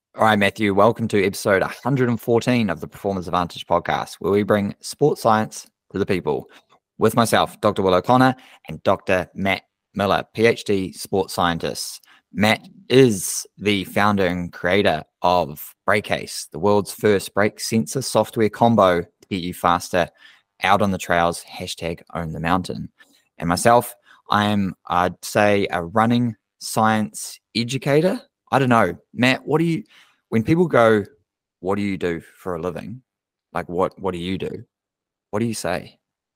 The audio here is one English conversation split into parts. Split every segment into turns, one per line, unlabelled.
All right, Matthew, welcome to episode 114 of the Performance Advantage podcast, where we bring sports science to the people with myself, Dr. Will O'Connor, and Dr. Matt Miller, PhD sports scientist. Matt is the founder and creator of Brakeace, the world's first brake sensor software combo to get you faster out on the trails, #own the mountain. And myself, I'd say, a running science educator. I don't know, Matt, when people go, what do you do for a living? Like, what do you do? What do you say?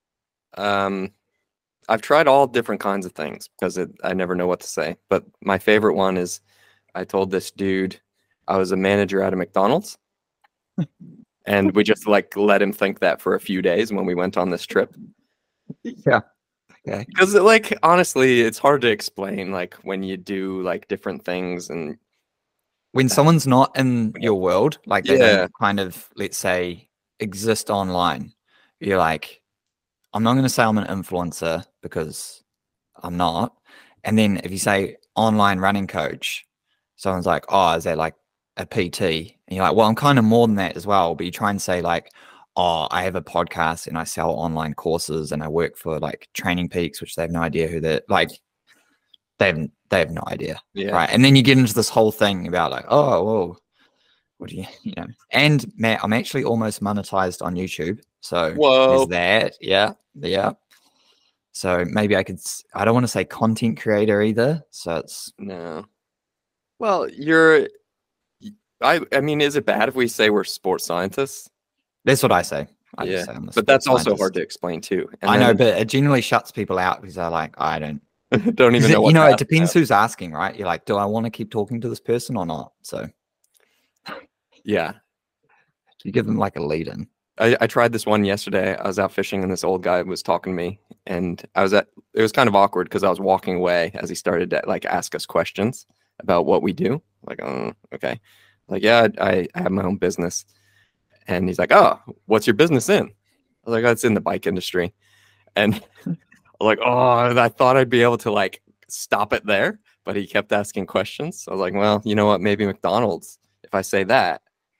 I've tried all different kinds of things because I never know what to say. But my favorite one is I told this dude I was a manager at a McDonald's. And we just let him think that for a few days when we went on this trip.
Yeah. Okay.
Because honestly, it's hard to explain when you do different things and
when someone's not in your world, they don't kind of, let's say, exist online. You're like, I'm not going to say I'm an influencer because I'm not. And then if you say online running coach, someone's like, oh, is that like a PT? And you're like, well, I'm kind of more than that as well. But you try and say oh, I have a podcast and I sell online courses and I work for Training Peaks, which they have no idea who they're they have no idea.
Yeah.
Right. And then you get into this whole thing about oh, whoa, what do you know? And Matt, I'm actually almost monetized on YouTube. So
whoa.
There's that. Yeah. Yeah. So maybe I don't want to say content creator either. So it's
no. Well, I mean, is it bad if we say we're sports scientists?
That's what I say.
But that's also hard to explain too.
And I know, but it generally shuts people out because they're like, I don't
even know.
It depends who's asking, right? You're like, do I want to keep talking to this person or not? So
yeah,
you give them a lead in.
I tried this one yesterday. I was out fishing and this old guy was talking to me, and it was kind of awkward because I was walking away as he started to ask us questions about what we do. Okay. Yeah, I have my own business. And he's like, oh, what's your business in? I was like, oh, it's in the bike industry. And I'm like, oh, I thought I'd be able to stop it there, but he kept asking questions. I was like, well, you know what? Maybe McDonald's. If I say that,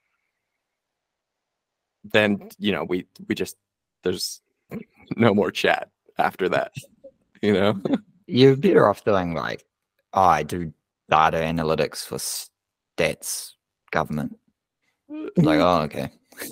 then we just there's no more chat after that.
You're better off doing I do data analytics for stats government. Oh, okay.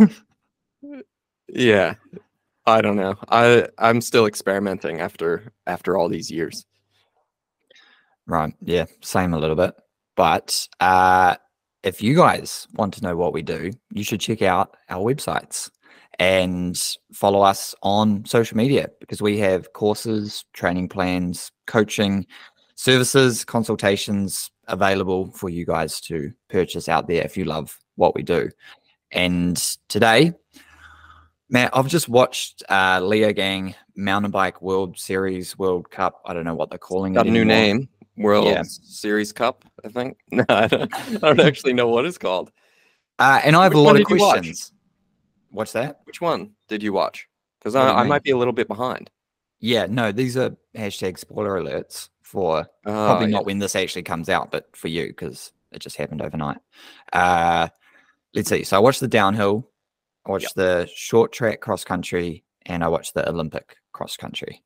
Yeah, I don't know. I'm still experimenting after all these years.
Right. Yeah, same a little bit. But if you guys want to know what we do, you should check out our websites and follow us on social media because we have courses, training plans, coaching services, consultations available for you guys to purchase out there if you love what we do. And today, Matt, I've just watched Leogang Mountain Bike World Series, World Cup. I don't know what they're calling it.
Got a new name. World Series Cup, I think. No, I don't actually know what it's called.
And I have a lot of questions. What's that?
Which one did you watch? Because I might be a little bit behind.
Yeah, no, these are #spoiler alerts for probably not when this actually comes out, but for you because it just happened overnight. Let's see. So I watched the downhill, I watched the short track cross country, and I watched the Olympic cross country.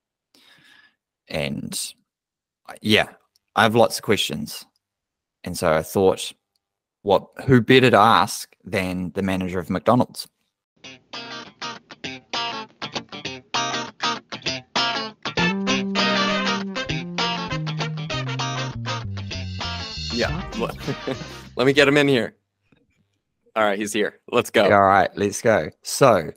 And yeah, I have lots of questions. And so I thought, who better to ask than the manager of McDonald's?
Yeah. Let me get him in here. All right, he's here. Let's go.
All right, let's go. So,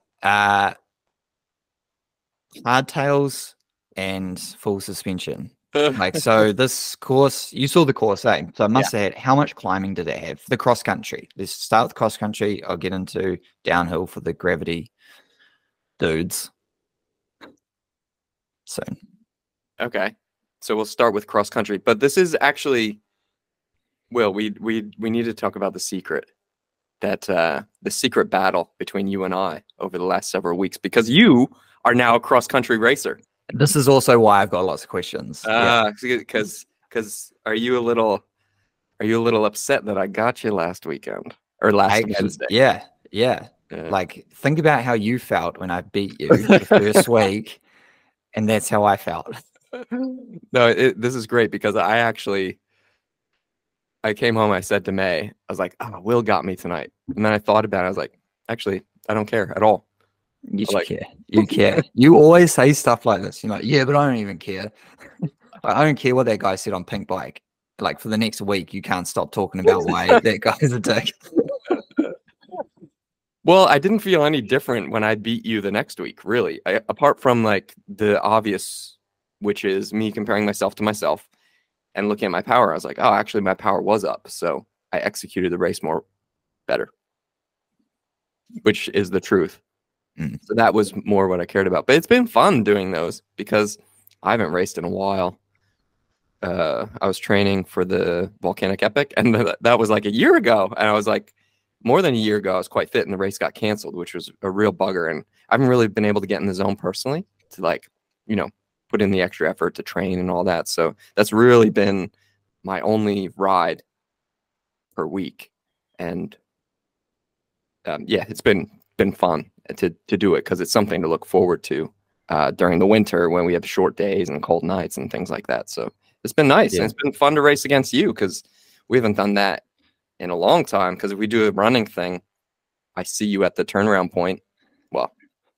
hardtails and full suspension. So this course, you saw the course, eh? So I must say, how much climbing did it have? The cross country. Let's start with cross country. I'll get into downhill for the gravity dudes soon.
Okay. So we'll start with cross country, but this is actually, Will, we need to talk about the secret. The secret battle between you and I over the last several weeks, because you are now a cross country racer.
This is also why I've got lots of questions.
Because are you a little Are you a little upset that I got you last weekend or last Wednesday?
Yeah. Like, think about how you felt when I beat you the first week, and that's how I felt.
No, this is great because I came home. I said to May, I was like, "Oh, Will got me tonight," and then I thought about it. I was like, "Actually, I don't care at all."
You should care. You care. You always say stuff like this. You're like, yeah, but I don't even care. I don't care what that guy said on Pink Bike. Like, for the next week, you can't stop talking about why that guy's a dick.
Well, I didn't feel any different when I beat you the next week, really. Apart from like the obvious, which is me comparing myself to myself and looking at my power. I was like, oh, actually, my power was up. So I executed the race better, which is the truth. So that was more what I cared about. But it's been fun doing those because I haven't raced in a while. I was training for the Volcanic Epic, and that was like a year ago. And I was like, more than a year ago, I was quite fit, and the race got canceled, which was a real bugger. And I haven't really been able to get in the zone personally to, like, put in the extra effort to train and all that. So that's really been my only ride per week. And yeah, it's been fun to do it because it's something to look forward to during the winter when we have short days and cold nights and things like that. So it's been nice. Yeah. And it's been fun to race against you because we haven't done that in a long time. Because if we do a running thing, I see you at the turnaround point. Well,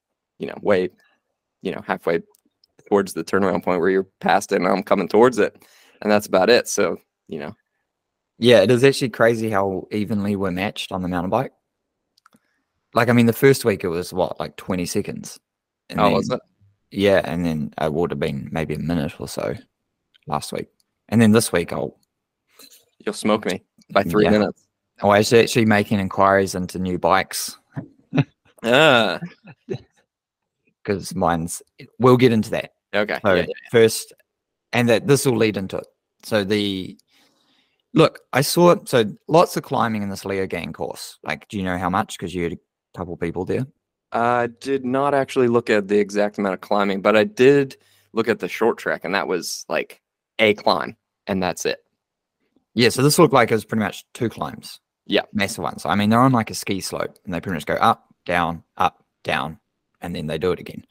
halfway towards the turnaround point where you're past it and I'm coming towards it. And that's about it. So,
Yeah, it is actually crazy how evenly we're matched on the mountain bike. Like, I mean, the first week it was like 20 seconds. And then,
was it?
Yeah, and then it would have been maybe a minute or so last week. And then this week
you'll smoke me by 3 minutes.
I was actually making inquiries into new bikes. Because we'll get into that.
Okay.
So first, and that this will lead into it. So I saw lots of climbing in this Leogang course. Like, do you know how much? Because you had a couple people there.
I did not actually look at the exact amount of climbing, but I did look at the short track, and that was like a climb, and that's it.
Yeah, so this looked like it was pretty much 2 climbs.
Yeah.
Massive ones. I mean, they're on like a ski slope, and they pretty much go up, down, and then they do it again.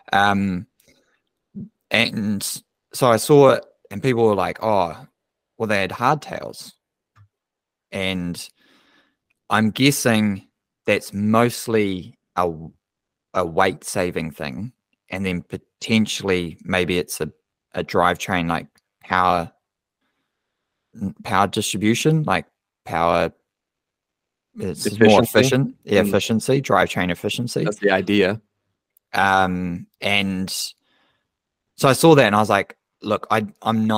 And so I saw it, and people were like, oh, well, they had hardtails. And I'm guessing that's mostly a weight saving thing, and then potentially maybe it's a drivetrain, like power distribution, like power. It's efficiency. More efficient. Yeah, efficiency, drivetrain efficiency.
That's the idea.
And so I saw that, and I was like, look, I've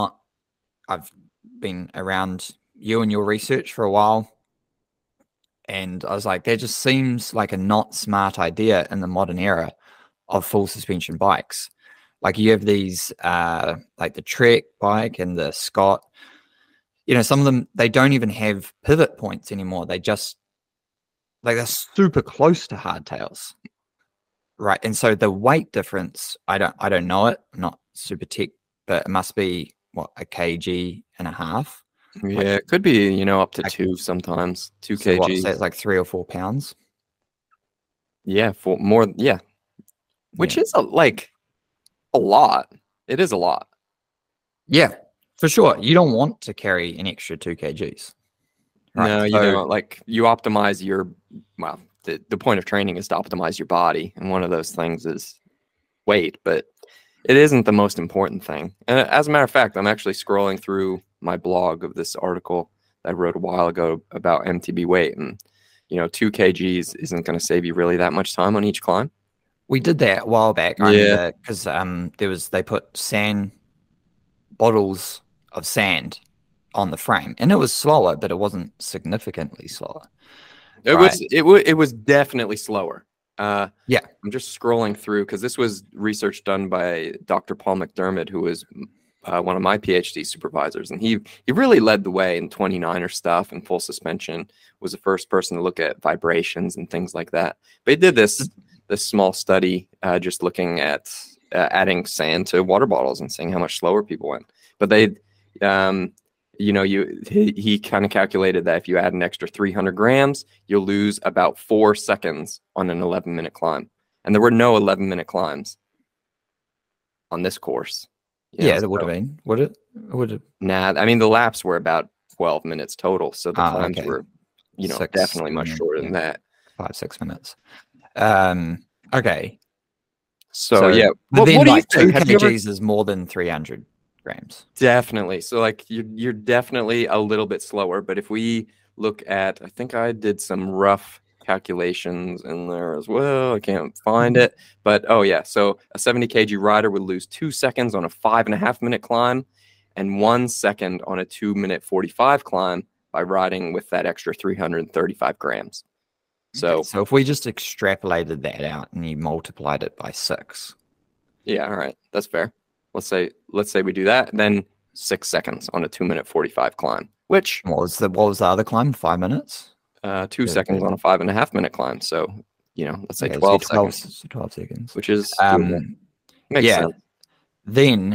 been around you and your research for a while. And I was like, that just seems like a not smart idea in the modern era of full suspension bikes. Like, you have these, like the Trek bike and the Scott, some of them, they don't even have pivot points anymore. They just, like, they're super close to hardtails. Right. And so the weight difference, I don't know it. I'm not super tech, but it must be a kg and a half.
Yeah, it could be, up to 2 sometimes. 2 kg.
What, so it's like 3 or 4 pounds.
Yeah, for more. Yeah, which is a lot. It is a lot.
Yeah, for sure. You don't want to carry an extra 2 kgs.
Right? No, you don't. Like, you optimize your. Well, the point of training is to optimize your body, and one of those things is weight, but it isn't the most important thing. And as a matter of fact, I'm actually scrolling through my blog of this article that I wrote a while ago about MTB weight, and 2 kgs isn't going to save you really that much time on each climb.
We did that a while back.
Yeah,
because they put bottles of sand on the frame, and it was slower, but it wasn't significantly slower.
It was definitely slower.
Yeah,
I'm just scrolling through because this was research done by Dr. Paul McDermott, who was one of my PhD supervisors, and he really led the way in 29er stuff, and full suspension was the first person to look at vibrations and things like that. But he did this small study just looking at adding sand to water bottles and seeing how much slower people went. But he kind of calculated that if you add an extra 300 grams, you'll lose about 4 seconds on an 11-minute climb. And there were no 11-minute climbs on this course.
Yeah, there would have been. Would it?
Nah, I mean, the laps were about 12 minutes total. So the climbs
okay.
were, definitely much shorter than that.
5-6 minutes. Okay.
So yeah.
But then, like, 2 kgs is more than 300 grams.
Definitely. So, like, you're definitely a little bit slower. But if we look at, I think I did some rough calculations in there as well. I can't find it. But, oh, yeah. So a 70 kg rider would lose 2 seconds on a 5.5-minute climb and 1 second on a 2-minute 45 climb by riding with that extra 335 grams. So
if we just extrapolated that out and you multiplied it by 6.
Yeah, all right. That's fair. Let's say we do that, then 6 seconds on a 2-minute 45 climb, which
what was the other climb? 5 minutes?
2 seconds on a 5.5-minute climb. So, let's say 12 seconds.
12 seconds.
Which is
makes sense. Then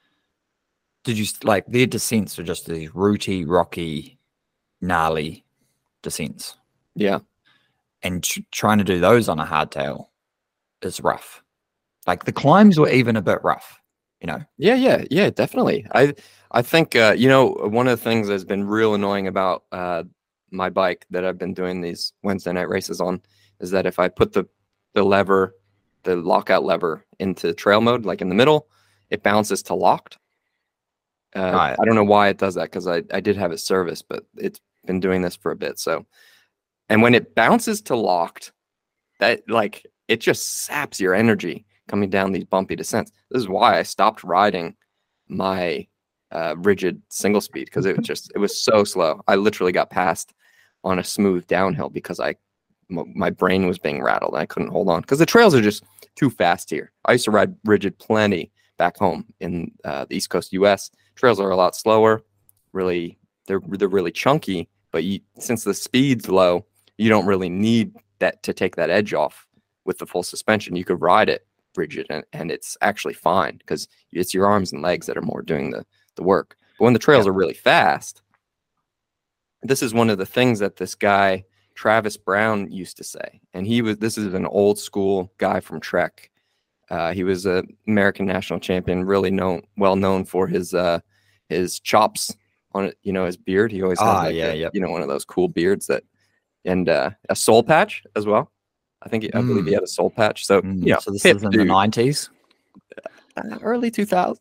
did you like their descents are just these rooty, rocky, gnarly descents?
Yeah.
And trying to do those on a hardtail is rough. Like the climbs were even a bit rough,
Yeah, definitely. I think one of the things that's been real annoying about my bike that I've been doing these Wednesday night races on is that if I put the lockout lever into trail mode, like in the middle, it bounces to locked. I don't know why it does that because I did have it serviced, but it's been doing this for a bit. So, and when it bounces to locked, that like it just saps your energy coming down these bumpy descents. This is why I stopped riding my rigid single speed because it was so slow. I literally got passed on a smooth downhill because my brain was being rattled. And I couldn't hold on because the trails are just too fast here. I used to ride rigid plenty back home in the East Coast U.S. Trails are a lot slower. Really, they're really chunky. But since the speed's low, you don't really need that to take that edge off with the full suspension. You could ride it rigid and it's actually fine because it's your arms and legs that are more doing the work. But when the trails are really fast, this is one of the things that this guy Travis Brown used to say, and this is an old school guy from Trek. He was an American national champion, really well known for his chops on it, his beard. He always has one of those cool beards and a soul patch as well. I believe he had a soul patch. So
so this is in the 90s,
early 2000s.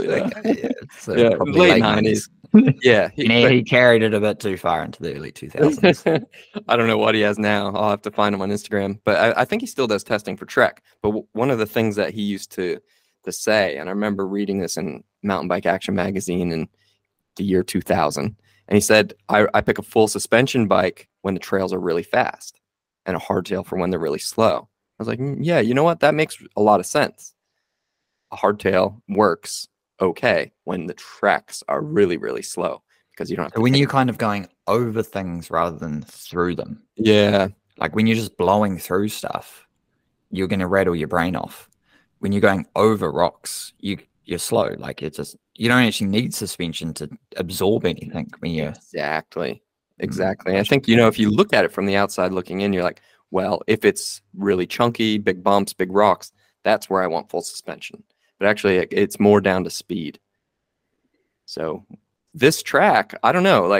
Late 90s.
Yeah,
he carried it a bit too far into the early 2000s.
I don't know what he has now. I'll have to find him on Instagram, but I think he still does testing for Trek. But one of the things that he used to say, and I remember reading this in Mountain Bike Action magazine in the year 2000, and he said, I pick a full suspension bike when the trails are really fast and a hardtail for when they're really slow. I was like, yeah, you know what? That makes a lot of sense. A hardtail works okay when the tracks are really, really slow because you don't have to
when you're kind of going over things rather than through them.
Yeah.
Like when you're just blowing through stuff, you're going to rattle your brain off. When you're going over rocks, you're slow. Like it's just, you don't actually need suspension to absorb anything when you're
exactly. I think, if you look at it from the outside looking in, you're like, well, if it's really chunky, big bumps, big rocks, that's where I want full suspension. But actually, it's more down to speed. So this track, I don't know,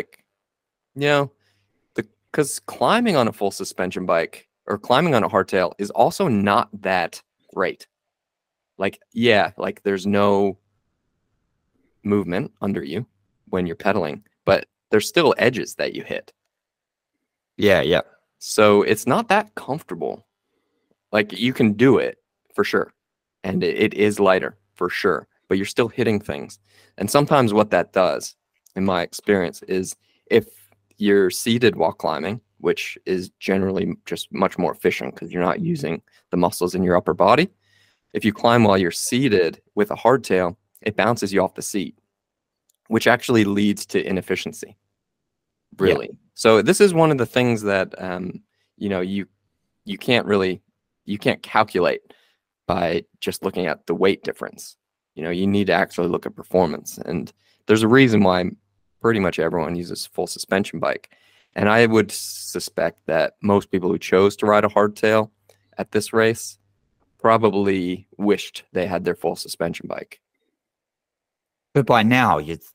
because climbing on a full suspension bike or climbing on a hardtail is also not that great. There's no movement under you when you're pedaling, but there's still edges that you hit.
Yeah.
So it's not that comfortable. Like you can do it for sure. And it is lighter for sure, but you're still hitting things. And sometimes what that does, in my experience, is if you're seated while climbing, which is generally just much more efficient because you're not using the muscles in your upper body. If you climb while you're seated with a hardtail, it bounces you off the seat, which actually leads to inefficiency. Really. Yeah. So this is one of the things that, you can't calculate by just looking at the weight difference. You need to actually look at performance. And there's a reason why pretty much everyone uses full suspension bike. And I would suspect that most people who chose to ride a hardtail at this race probably wished they had their full suspension bike.
But by now,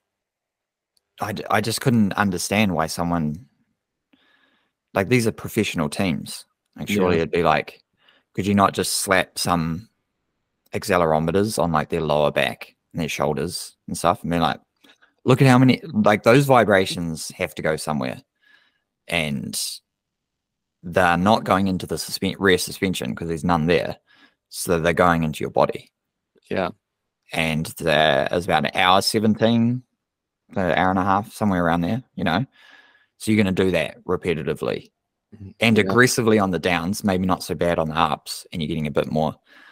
I just couldn't understand why someone, like, these are professional teams. Like, surely it'd be like, could you not just slap some accelerometers on like their lower back and their shoulders and stuff and be like, look at how many, like, those vibrations have to go somewhere, and they're not going into the rear suspension because there's none there, so they're going into your body.
Yeah.
And there is about an hour 17, an hour and a half, somewhere around there, you know. So you're going to do that repetitively and aggressively on the downs, maybe not so bad on the ups, and you're getting a bit more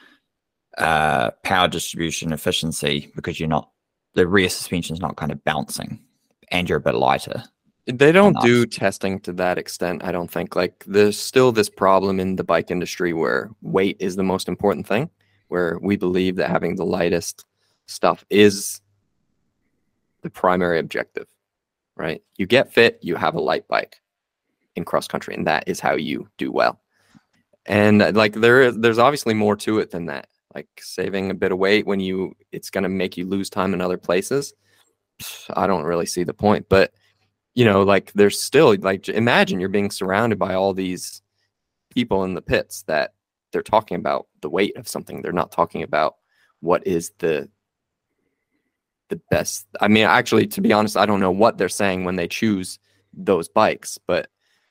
power distribution efficiency because the rear suspension is not kind of bouncing, and you're a bit lighter.
They don't do testing to that extent, I don't think. Like, there's still this problem in the bike industry where weight is the most important thing, where we believe that having the lightest stuff is the primary objective, right? You get fit, you have a light bike in cross country, and that is how you do well. And like, there's obviously more to it than that. Like, saving a bit of weight when it's going to make you lose time in other places, I don't really see the point. But, you know, like, there's still, like, imagine you're being surrounded by all these people in the pits that they're talking about the weight of something. They're not talking about what is the best. I mean, actually, to be honest, I don't know what they're saying when they choose those bikes, but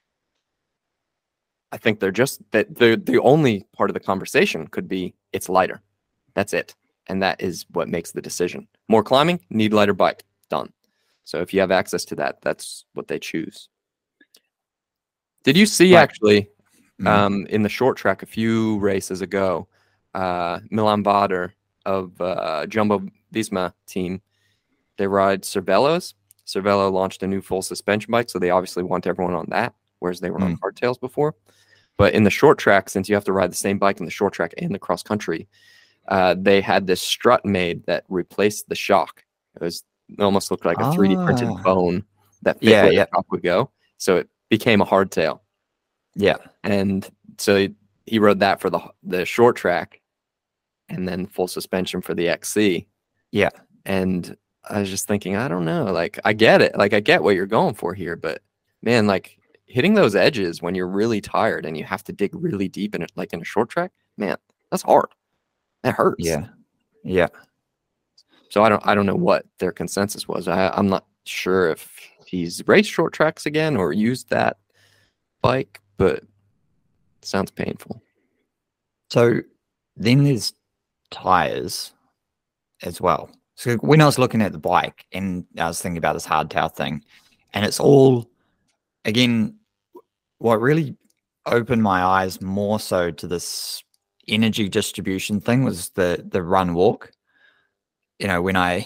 I think they're just that the only part of the conversation could be it's lighter. That's it. And that is what makes the decision. More climbing, need lighter bike. Done. So if you have access to that, that's what they choose. Did you see actually in the short track a few races ago, Milan Bader of Jumbo Visma team, they ride Cervelos. Cervelo launched a new full suspension bike, so they obviously want everyone on that, whereas they were on hardtails before. But in the short track, since you have to ride the same bike in the short track and the cross country, they had this strut made that replaced the shock. It almost looked like a 3D printed bone that fit where the shock would go. So it became a hardtail.
Yeah.
And so he rode that for the short track and then full suspension for the XC.
Yeah.
And I was just thinking, I don't know. Like, I get it. Like, I get what you're going for here. But, man, like, hitting those edges when you're really tired and you have to dig really deep in it, like in a short track, man, that's hard. That hurts.
Yeah. Yeah.
So I don't know what their consensus was. I'm not sure if he's raced short tracks again or used that bike, but it sounds painful.
So then there's tires as well. So when I was looking at the bike and I was thinking about this hardtail thing, and it's all, again, what really opened my eyes more so to this energy distribution thing was the run walk. You know, when I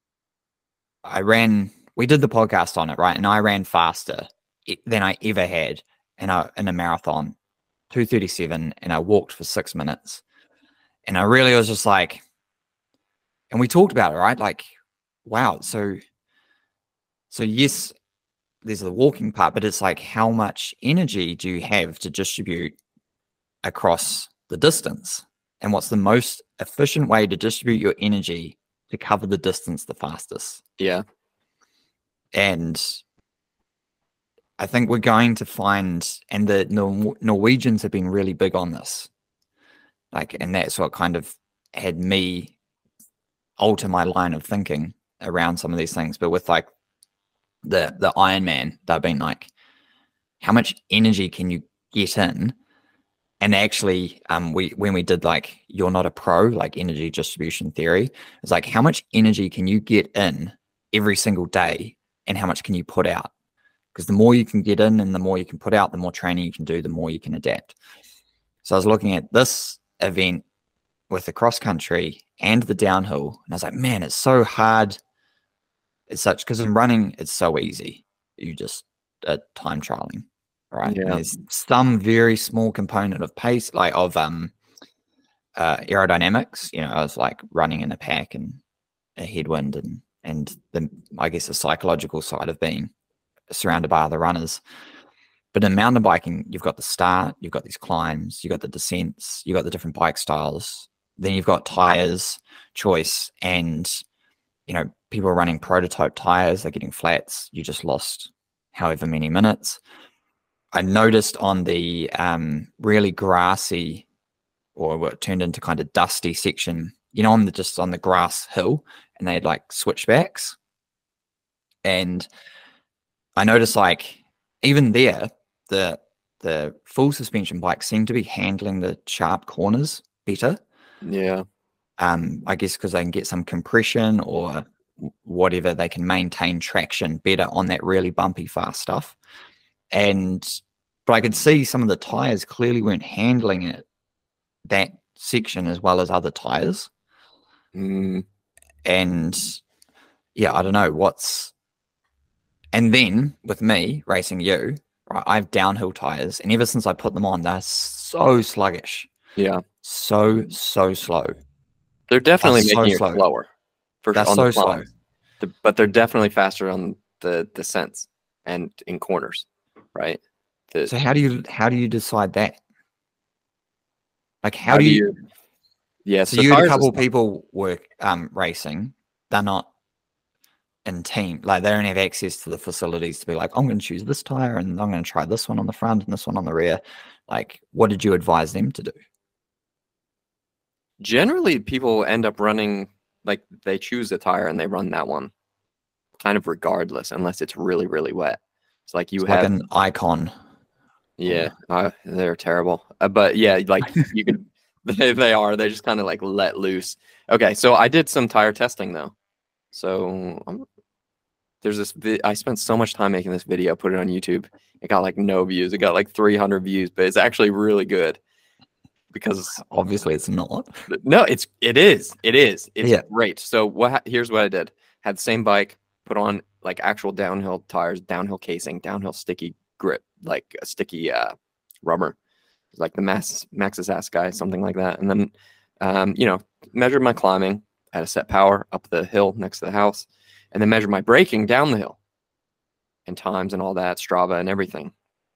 ran, we did the podcast on it, right? And I ran faster than I ever had in a marathon, 2:37, and I walked for 6 minutes. And I really was just like, and we talked about it, right? Like, wow. So yes, there's the walking part, but it's like, how much energy do you have to distribute across the distance? And what's the most efficient way to distribute your energy to cover the distance the fastest?
Yeah.
And I think we're going to find, and the Norwegians have been really big on this. Like, and that's what kind of had me alter my line of thinking around some of these things. But with like the Ironman, they've been like, how much energy can you get in? And actually, when we did like, you're not a pro, like energy distribution theory, it's like, how much energy can you get in every single day, and how much can you put out? Because the more you can get in and the more you can put out, the more training you can do, the more you can adapt. So I was looking at this event with the cross country and the downhill, and I was like, man, it's so hard. It's such, because in running, it's so easy. You just time trialing, right?
Yeah.
And there's some very small component of pace, like of aerodynamics. You know, I was like running in a pack and a headwind and and I guess the psychological side of being surrounded by other runners. But in mountain biking, you've got the start, you've got these climbs, you've got the descents, you've got the different bike styles. Then you've got tires choice, and people are running prototype tires. They're getting flats. You just lost however many minutes. I noticed on the really grassy, or what turned into kind of dusty section, on the grass hill, and they had like switchbacks. And I noticed like even there, the full suspension bikes seem to be handling the sharp corners better.
Yeah.
I guess because they can get some compression or whatever, they can maintain traction better on that really bumpy fast stuff. But I could see some of the tires clearly weren't handling it, that section, as well as other tires. And yeah, I don't know and then with me racing you, right, I have downhill tires, and ever since I put them on, they're so sluggish.
Yeah.
So slow.
They're definitely making it slower.
They're so slow.
But they're definitely faster on the descents and in corners, right?
So how do you decide that? Like how do you?
Yeah.
So you had a couple of people work racing. They're not in team. Like they don't have access to the facilities to be like, I'm going to choose this tire and I'm going to try this one on the front and this one on the rear. Like, what did you advise them to do?
Generally, people end up running, like they choose a tire and they run that one kind of regardless, unless it's really, really wet. It's like you have
like an Icon.
Yeah, they're terrible. But yeah, like you could, they are. They just kind of like let loose. Okay, so I did some tire testing though. So there's this. I spent so much time making this video, put it on YouTube. It got like no views. It got like 300 views, but it's actually really good. Because
obviously it's not.
No, it is. It's great. So here's what I did. Had the same bike, put on like actual downhill tires, downhill casing, downhill sticky grip, like a sticky rubber, like the Maxxis Ass guy, something like that. And then measured my climbing at a set power up the hill next to the house, and then measured my braking down the hill and times and all that, Strava and everything.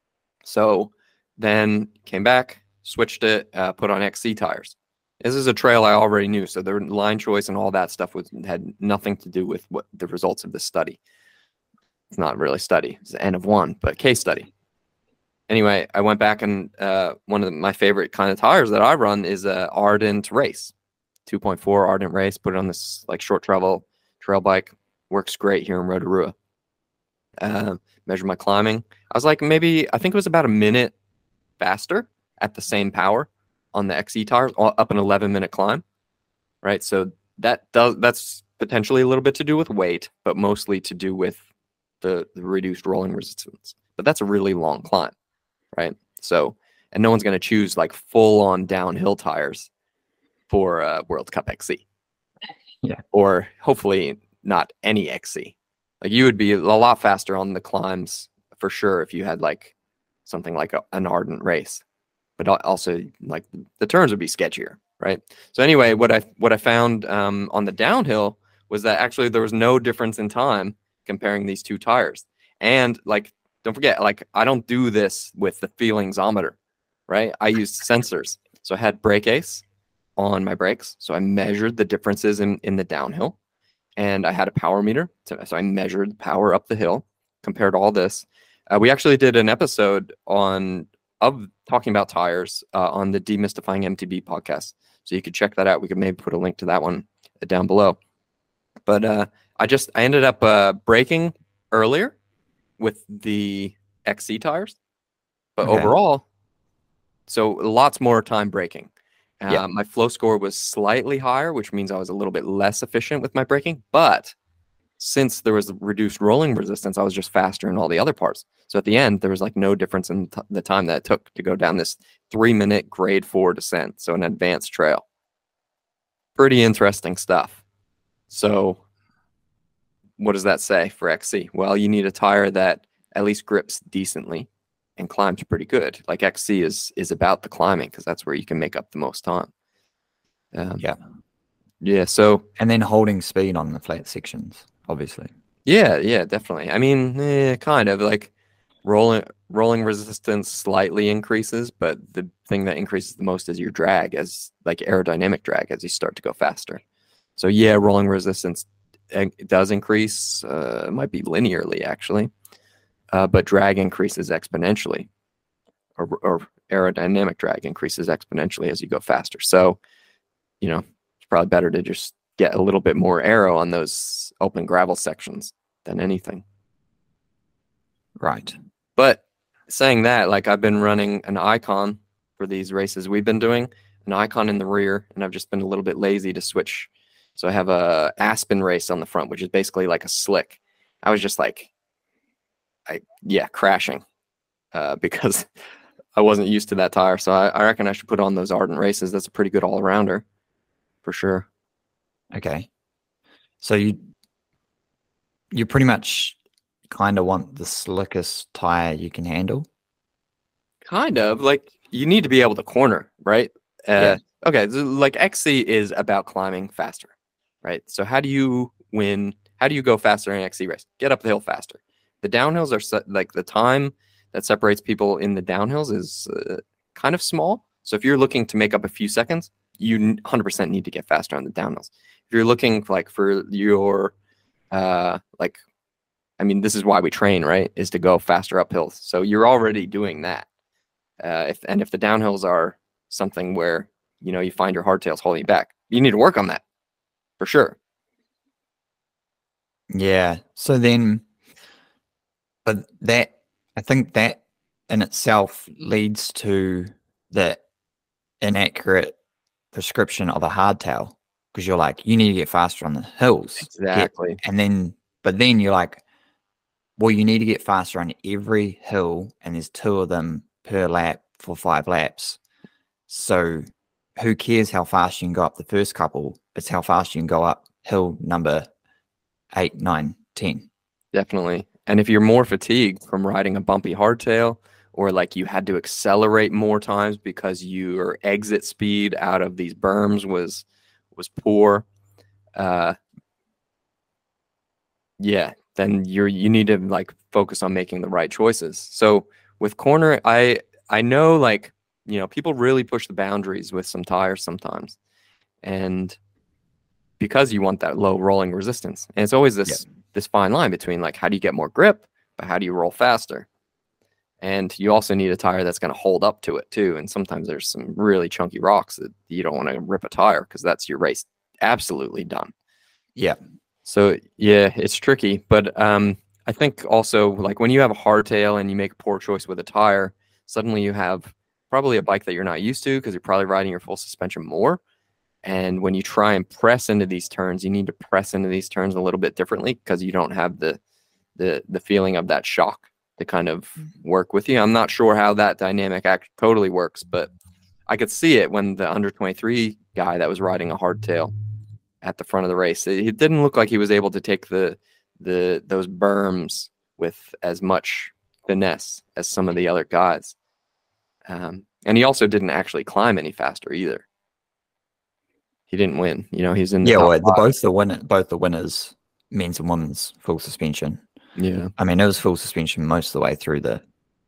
So then came back, switched it, put on XC tires. This is a trail I already knew, so the line choice and all that stuff had nothing to do with what the results of this study. It's not really study; it's the N of one, but case study. Anyway, I went back and one of my favorite kind of tires that I run is a Ardent Race, 2.4 Ardent Race. Put it on this like short travel trail bike. Works great here in Rotorua. Measured my climbing. I was like I think it was about a minute faster at the same power on the XC tires, up an 11-minute climb, right? So that's potentially a little bit to do with weight, but mostly to do with the reduced rolling resistance. But that's a really long climb, right? So, and no one's going to choose like full-on downhill tires for World Cup XC.
Yeah.
Or hopefully not any XC. Like you would be a lot faster on the climbs for sure if you had like something like an Ardent Race. But also like the turns would be sketchier, right? So anyway, what I found on the downhill was that actually there was no difference in time comparing these two tires. And like, don't forget, like I don't do this with the feelingsometer, right? I used sensors. So I had Brake Ace on my brakes. So I measured the differences in the downhill, and I had a power meter. So I measured the power up the hill, compared all this. We actually did an episode of talking about tires on the Demystifying MTB podcast. So you could check that out. We could maybe put a link to that one down below. But I ended up braking earlier with the XC tires. But overall, so lots more time braking. My flow score was slightly higher, which means I was a little bit less efficient with my braking. But since there was reduced rolling resistance, I was just faster in all the other parts. So at the end, there was like no difference in the time that it took to go down this 3-minute grade 4 descent. So an advanced trail. Pretty interesting stuff. So what does that say for XC? Well, you need a tire that at least grips decently and climbs pretty good. Like XC is about the climbing because that's where you can make up the most time.
Yeah.
So
and then holding speed on the flat sections. obviously.
Yeah, definitely. I mean, kind of like rolling resistance slightly increases, but the thing that increases the most is your drag, as like aerodynamic drag, as you start to go faster. So yeah, rolling resistance it does increase. It might be linearly actually, but drag increases exponentially, or aerodynamic drag increases exponentially as you go faster. So it's probably better to just get a little bit more aero on those open gravel sections than anything.
Right.
But saying that, like I've been running an Icon for these races we've been doing, an Icon in the rear, and I've just been a little bit lazy to switch. So I have a Aspen race on the front, which is basically like a slick. I was just like, crashing because I wasn't used to that tire. So I reckon I should put on those Ardent races. That's a pretty good all-rounder for sure.
Okay. So you pretty much kind of want the slickest tire you can handle.
Kind of. Like you need to be able to corner, right?
Yeah.
Okay, so like XC is about climbing faster, right? So how do you win? How do you go faster in an XC race? Get up the hill faster. The downhills are like the time that separates people in the downhills is kind of small. So if you're looking to make up a few seconds, you 100% need to get faster on the downhills. If you're looking for your this is why we train, right? Is to go faster uphill. So you're already doing that. If the downhills are something where you find your hardtails holding you back, you need to work on that for sure.
Yeah. So then, but I think that in itself leads to the inaccurate prescription of a hardtail, because you're like, you need to get faster on the hills.
Exactly.
But then you're like, well, you need to get faster on every hill, and there's 2 of them per lap for 5 laps. So who cares how fast you can go up the first couple? It's how fast you can go up hill number 8, 9, 10.
Definitely. And if you're more fatigued from riding a bumpy hardtail, or like you had to accelerate more times because your exit speed out of these berms was poor, then you need to like focus on making the right choices. So with corner, I know like people really push the boundaries with some tires sometimes, and because you want that low rolling resistance, and it's always this fine line between like how do you get more grip, but how do you roll faster? And you also need a tire that's going to hold up to it too. And sometimes there's some really chunky rocks that you don't want to rip a tire, because that's your race absolutely done.
Yeah.
So yeah, it's tricky. But I think also like when you have a hardtail and you make a poor choice with a tire, suddenly you have probably a bike that you're not used to, because you're probably riding your full suspension more. And when you try and press into these turns, you need to press into these turns a little bit differently, because you don't have the feeling of that shock to kind of work with you. I'm not sure how that dynamic totally works, but I could see it when the under 23 guy that was riding a hardtail at the front of the race, it didn't look like he was able to take those berms with as much finesse as some of the other guys. And he also didn't actually climb any faster either. He didn't win. He's in the top
both the winners, men's and women's, full suspension.
Yeah.
I mean, it was full suspension most of the way through the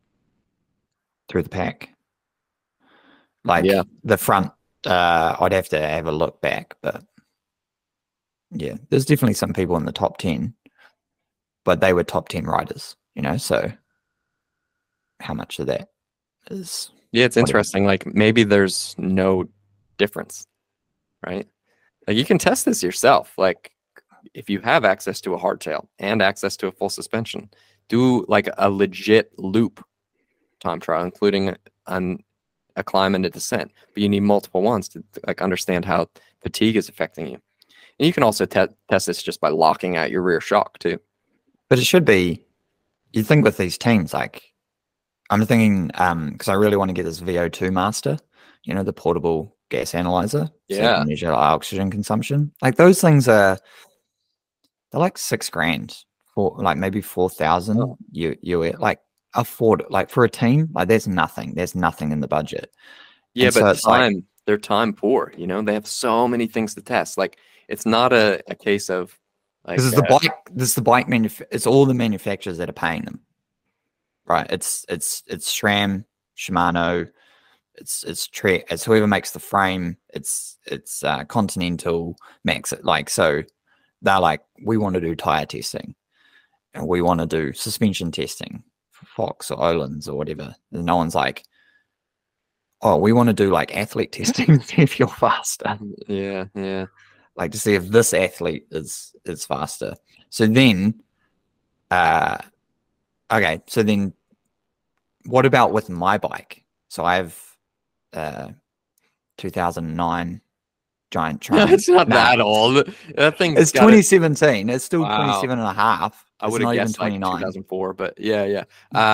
pack. Like the front, I'd have to have a look back, but yeah, there's definitely some people in the top 10, but they were top 10 riders, so how much of that is...
Yeah, it's interesting. Like maybe there's no difference, right? Like you can test this yourself. Like if you have access to a hardtail and access to a full suspension, do like a legit loop time trial, including a climb and a descent. But you need multiple ones to like understand how fatigue is affecting you. And you can also test this just by locking out your rear shock too.
But it should be, you think with these teams, like I'm thinking, because I really want to get this VO2 master, the portable gas analyzer.
Yeah.
So you can measure oxygen consumption. Like those things they're like $6,000 for like maybe 4,000. You like afford, like for a team, like there's nothing in the budget.
Yeah,
and
but
so
they're time poor. They have so many things to test. Like it's not a case of Like,
This is the bike it's all the manufacturers that are paying them, right? It's SRAM, Shimano, it's Trek, it's whoever makes the frame, it's Continental, Max. Like, so they're like, we want to do tire testing, and we want to do suspension testing for Fox or Öhlins or whatever. And no one's like, oh, we want to do like athlete testing to see if you're faster.
yeah.
Like, to see if this athlete is faster. So then, okay. So then, what about with my bike? So I have 2009 Giant Triumph.
It's not that old. That thing.
It's 2017. It's still
Wow.
27 and a half.
I would have guessed like 2004, but yeah.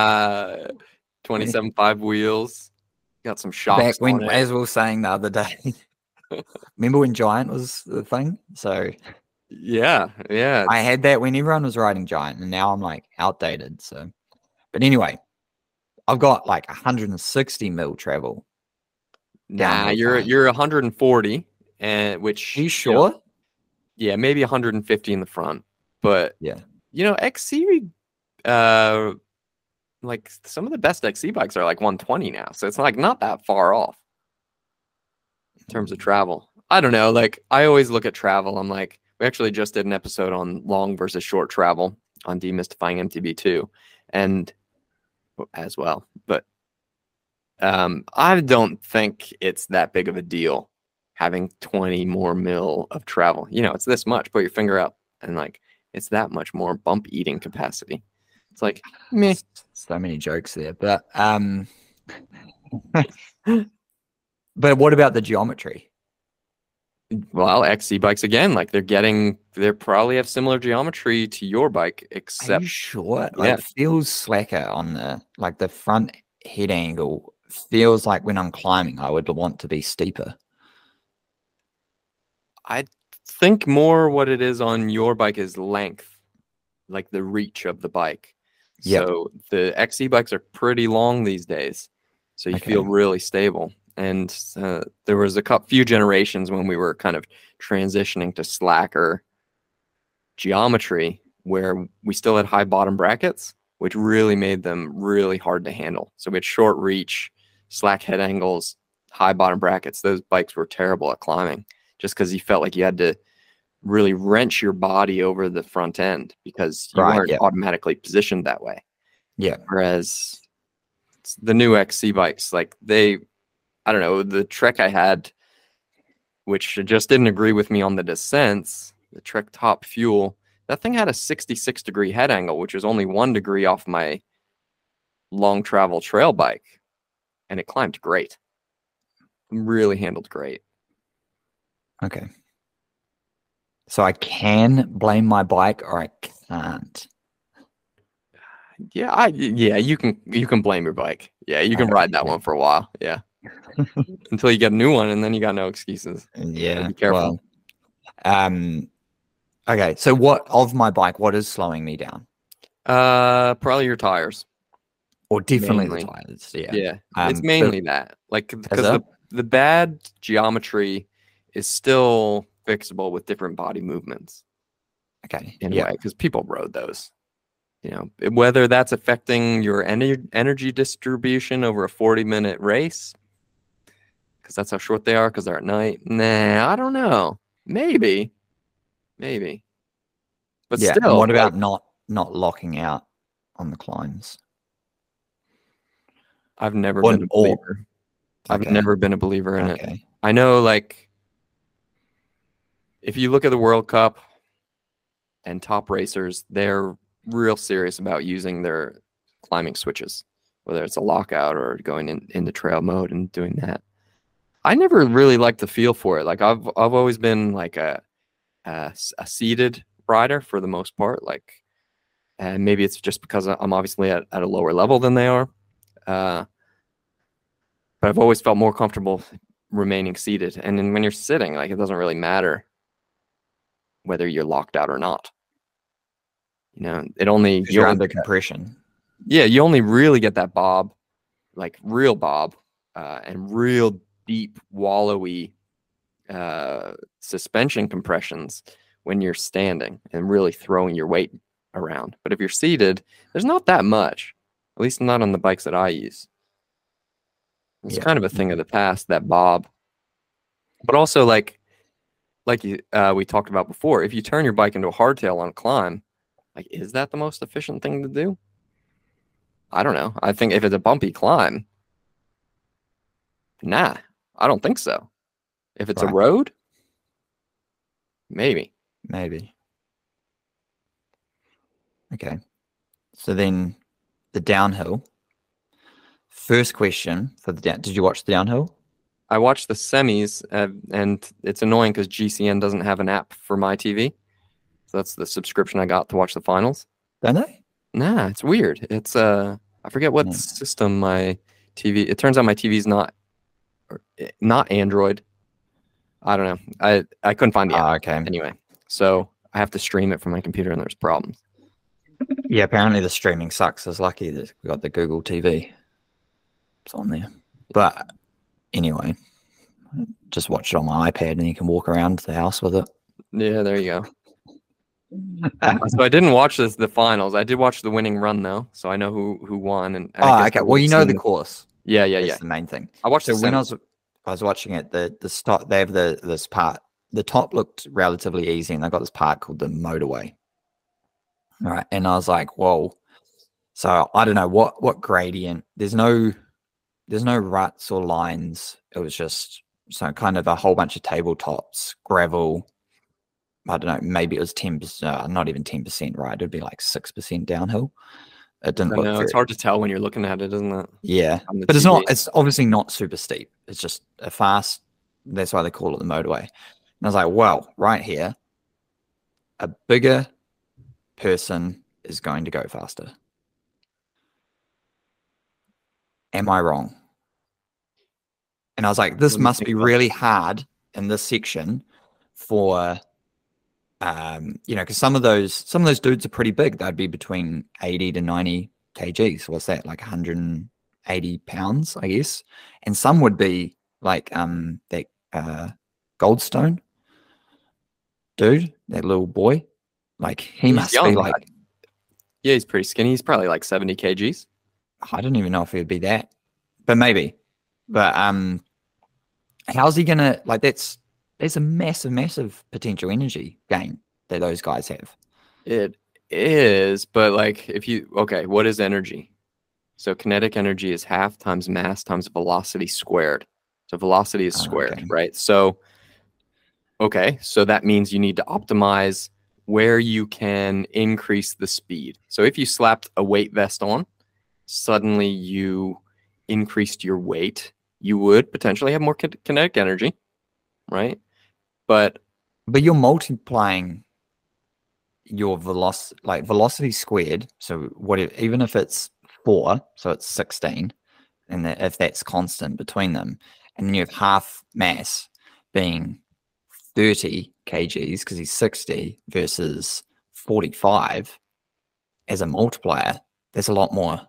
27.5 wheels. Got some shocks.
Back when, as we were saying the other day, remember when Giant was the thing? So
yeah.
I had that when everyone was riding Giant, and now I'm like outdated. So, but anyway, I've got like 160 mil travel.
Nah, you're 140, and which.
Are you sure?
Yeah, maybe 150 in the front, but
yeah,
XC, like some of the best XC bikes are like 120 now, so it's like not that far off in terms of travel. I don't know, like I always look at travel. I'm like, we actually just did an episode on long versus short travel on demystifying MTB2, and as well, but I don't think it's that big of a deal having 20 more mil of travel. It's this much. Put your finger up, and like it's that much more bump eating capacity. It's like meh.
So many jokes there, but but what about the geometry?
Well, XC bikes again, like they probably have similar geometry to your bike, except.
Are you sure? Like, it feels slacker on the front head angle. Feels like when I'm climbing, I would want to be steeper.
I think more what it is on your bike is length, like the reach of the bike. Yep. So the XC bikes are pretty long these days, so you feel really stable. And there was a few generations when we were kind of transitioning to slacker geometry where we still had high bottom brackets, which really made them really hard to handle. So we had short reach, slack head angles, high bottom brackets. Those bikes were terrible at climbing just because you felt like you had to really wrench your body over the front end because you weren't automatically positioned that way.
Yeah.
Whereas the new XC bikes, like I don't know, the Trek I had, which just didn't agree with me on the descents, the Trek Top Fuel, that thing had a 66-degree head angle, which is only 1 degree off my long travel trail bike. And it climbed great. Really handled great.
Okay. So I can blame my bike or I can't.
Yeah, you can blame your bike. Yeah, you can ride that one for a while. Yeah. Until you get a new one, and then you got no excuses.
Yeah.
So be careful.
Well, okay. So what is slowing me down?
Probably your tires.
Or definitely the tires. Yeah.
Yeah. It's mainly that. Like, because the bad geometry is still fixable with different body movements.
Okay.
In a way, because people rode those. Whether that's affecting your energy distribution over a 40-minute race, because that's how short they are, because they're at night. Nah, I don't know. Maybe. But still.
And what about not locking out on the climbs?
I've never been a believer. I've never been a believer in it. I know, like, if you look at the World Cup and top racers, they're real serious about using their climbing switches, whether it's a lockout or going into trail mode and doing that. I never really liked the feel for it. Like I've always been like a seated rider for the most part. Like, and maybe it's just because I'm obviously at a lower level than they are. But I've always felt more comfortable remaining seated. And then when you're sitting, like, it doesn't really matter whether you're locked out or not.
You're under compression.
Yeah, you only really get that bob, like real bob, and real deep wallowy suspension compressions when you're standing and really throwing your weight around. But if you're seated, there's not that much, at least not on the bikes that I use. It's kind of a thing of the past, that bob. But also, like we talked about before, if you turn your bike into a hardtail on a climb, like, is that the most efficient thing to do? I don't know. I think if it's a bumpy climb, nah, I don't think so. If it's a road, maybe.
Okay. So then the downhill. First question for the did you watch the downhill?
I watched the semis, and it's annoying because GCN doesn't have an app for my TV. So that's the subscription I got to watch the finals.
Don't they?
Nah, it's weird. It's I forget what system my TV. It turns out my TV's not Android. I don't know. I couldn't find the app.
Okay.
Anyway, so I have to stream it from my computer, and there's problems.
Yeah, apparently the streaming sucks. It's lucky that we got the Google TV. It's on there. But anyway, just watch it on my iPad, and you can walk around the house with it.
Yeah, there you go. So I didn't watch the finals. I did watch the winning run though, so I know who won. And
okay. Well, you know the course.
Yeah.
That's the main thing.
I watched.
So when I was watching it, the start, they have this part. The top looked relatively easy, and they got this part called the motorway. All right, and I was like, whoa. So I don't know what gradient. There's no ruts or lines. It was just kind of a whole bunch of tabletops, gravel. I don't know, maybe it was 10%, not even 10%, right? It'd be like 6% downhill. It didn't look
it's hard to tell when you're looking at it, isn't it?
Yeah, but it's obviously not super steep. It's just a fast, that's why they call it the motorway. And I was like, well, right here, a bigger person is going to go faster. Am I wrong? And I was like, this must be really hard in this section for, because some of those dudes are pretty big. They'd be between 80 to 90 kgs. What's that? Like 180 pounds, I guess. And some would be like that Goldstone dude, that little boy. Like he must be like,
yeah, he's pretty skinny. He's probably like 70 kgs.
I don't even know if he would be that, but maybe. But how's he gonna, like, there's a massive potential energy gain that those guys have.
It is, but like what is energy? So kinetic energy is half times mass times velocity squared. So velocity is squared, right? So so that means you need to optimize where you can increase the speed. So if you slapped a weight vest on, suddenly you increased your weight, you would potentially have more kinetic energy, right? But
you're multiplying your velocity squared. So even if it's 4, so it's 16, and if that's constant between them, and then you have half mass being 30 kgs because he's 60 versus 45 as a multiplier, there's a lot more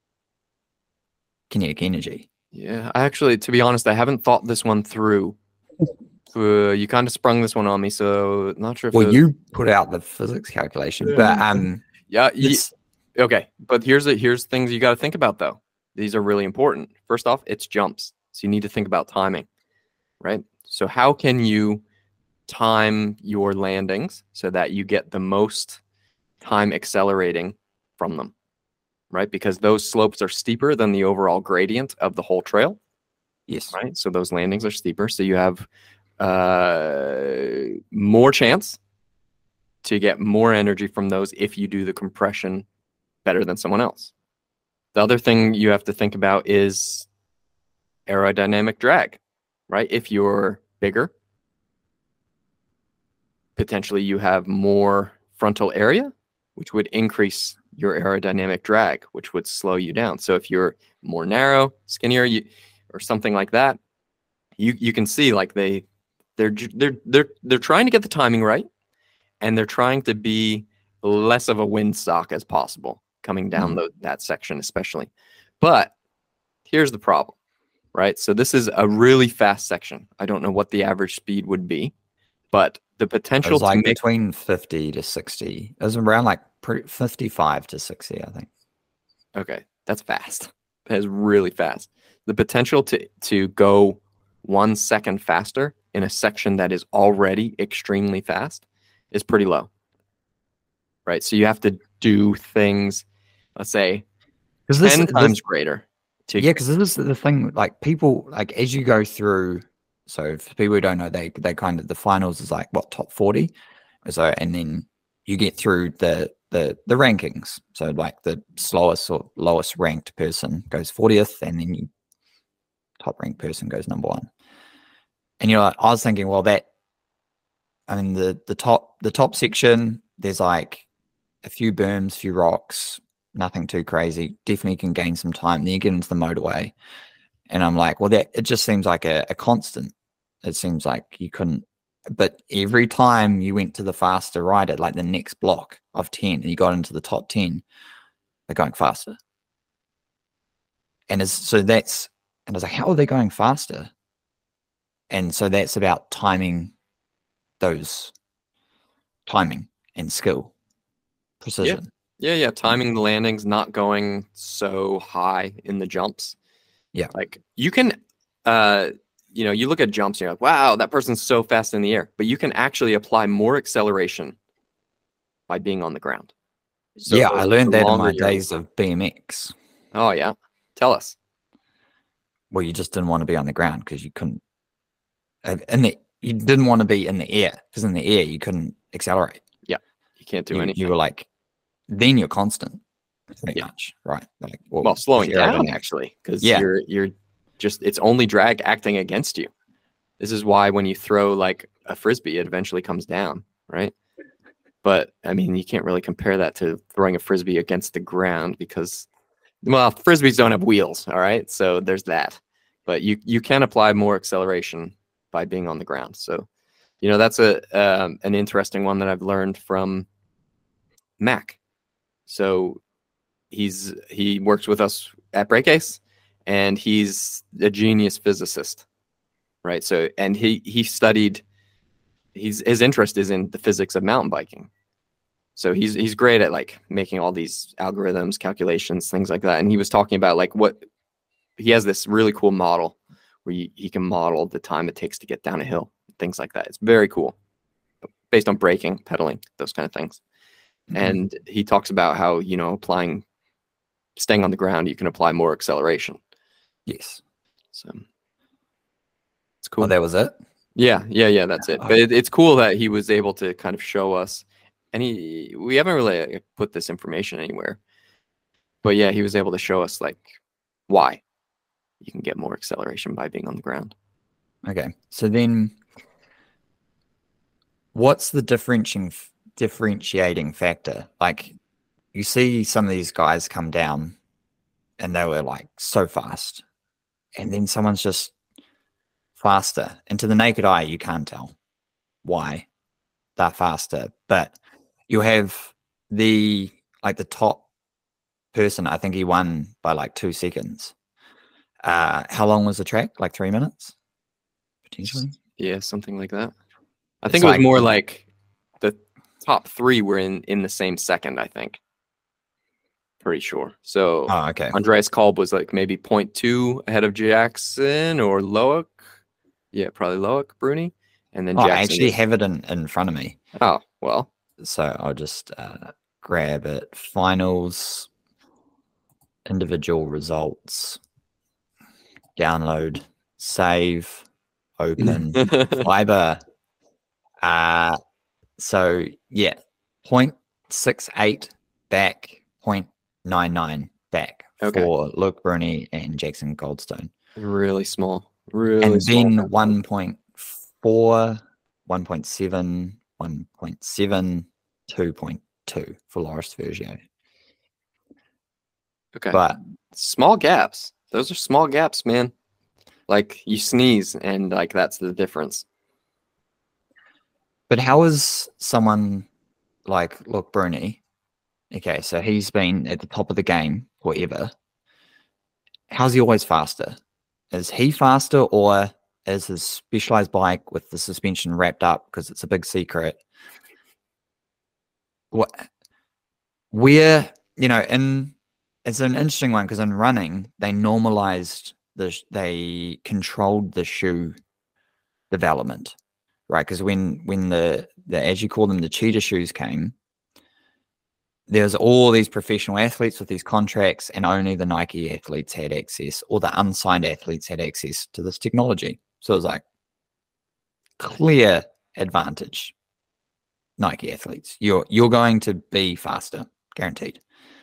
kinetic energy.
Yeah, actually, to be honest, I haven't thought this one through. You kind of sprung this one on me, so not sure if
you put out the physics calculation, but
okay. But here's things you got to think about though. These are really important. First off, it's jumps, so you need to think about timing, right? So how can you time your landings so that you get the most time accelerating from them, right? Because those slopes are steeper than the overall gradient of the whole trail.
Yes.
Right. So those landings are steeper. So you have more chance to get more energy from those if you do the compression better than someone else. The other thing you have to think about is aerodynamic drag, right? If you're bigger, potentially you have more frontal area, which would increase your aerodynamic drag, which would slow you down. So if you're more narrow, skinnier, or something like that, you can see like they're trying to get the timing right, and they're trying to be less of a windsock as possible coming down that section especially. But here's the problem, right? So this is a really fast section. I don't know what the average speed would be, but the
It
potential
was
to
like
make
between 50 to 60. It was around like 55 to 60, I think.
okay, that's fast. That is really fast. The potential to go 1 second faster in a section that is already extremely fast is pretty low, right? So you have to do things, let's say, 10 times greater.
Yeah, because this is the thing. Like people, like as you go through. So for people who don't know, they kind of the finals is like what, top 40. So and then you get through the rankings. So like the slowest or lowest ranked person goes 40th, and then you top ranked person goes number 1. And you're like, I was thinking, well, I mean the top section, there's like a few berms, few rocks, nothing too crazy. Definitely can gain some time. Then you get into the motorway, and I'm like, well, that it just seems like a constant. It seems like you couldn't. But every time you went to the faster rider, like the next block of 10, and you got into the top 10, they're going faster. And I was like, how are they going faster? And so that's about timing and skill, precision.
Yeah. Timing the landings, not going so high in the jumps.
Yeah.
Like you can, you look at jumps and you're like, wow, that person's so fast in the air. But you can actually apply more acceleration by being on the ground. So
yeah, I learned that in my days of BMX.
Oh, yeah. Tell us.
Well, you just didn't want to be on the ground because you couldn't. You didn't want to be in the air because in the air you couldn't accelerate.
Yeah, you can't do anything.
You were like, then you're constant, pretty much, right? Like,
well slowing down actually, because you're just it's only drag acting against you. This is why when you throw like a frisbee, it eventually comes down, right? But I mean, you can't really compare that to throwing a frisbee against the ground because, well, frisbees don't have wheels, all right? So there's that. But you can apply more acceleration by being on the ground. So, that's an interesting one that I've learned from Mac. So he works with us at Breakace, and he's a genius physicist, right? So, and he studied. His interest is in the physics of mountain biking. So he's great at like making all these algorithms, calculations, things like that. And he was talking about like what he has this really cool model where he can model the time it takes to get down a hill, things like that. It's very cool, based on braking, pedaling, those kind of things. Mm-hmm. And he talks about how, staying on the ground, you can apply more acceleration.
Yes.
So it's cool.
Oh, that was it?
Yeah, that's it. But it's cool that he was able to kind of show us, and we haven't really put this information anywhere, but yeah, he was able to show us like why you can get more acceleration by being on the ground.
Okay, so then what's the differentiating factor? Like, you see some of these guys come down and they were like so fast, and then someone's just faster, and to the naked eye you can't tell why they're faster, but you have the top person, I think he won by like 2 seconds. How long was the track? Like 3 minutes potentially?
Yeah, something like that. I think it was more like the top 3 were in the same second, I think. Pretty sure. So
okay.
Andreas Kolb was like maybe 0.2 ahead of Jackson or Loic. Yeah, probably Loic, Bruni. And then Jackson.
I actually have it in front of me.
Oh, well.
So I'll just grab it. Finals, individual results, download, save, open, fiber. So yeah, 0.68 back, 0.99 back for Loic Bruni and Jackson Goldstone.
Really small. Really
and
small.
Then 1.4, 1.7, 1.7, 2.2 for Loris Vergio.
Okay.
But
small gaps. Those are small gaps, man. Like you sneeze and like that's the difference.
But how is someone like Loic Bruni? Okay, so he's been at the top of the game forever. How's he always faster? Is he faster, or is his Specialized bike with the suspension wrapped up because it's a big secret. Where, it's an interesting one because in running, they controlled the shoe development, right? Because when the as you call them, the cheetah shoes came, there's all these professional athletes with these contracts, and only the Nike athletes had access, or the unsigned athletes had access to this technology. So it was like clear advantage. Nike athletes, you're going to be faster, guaranteed.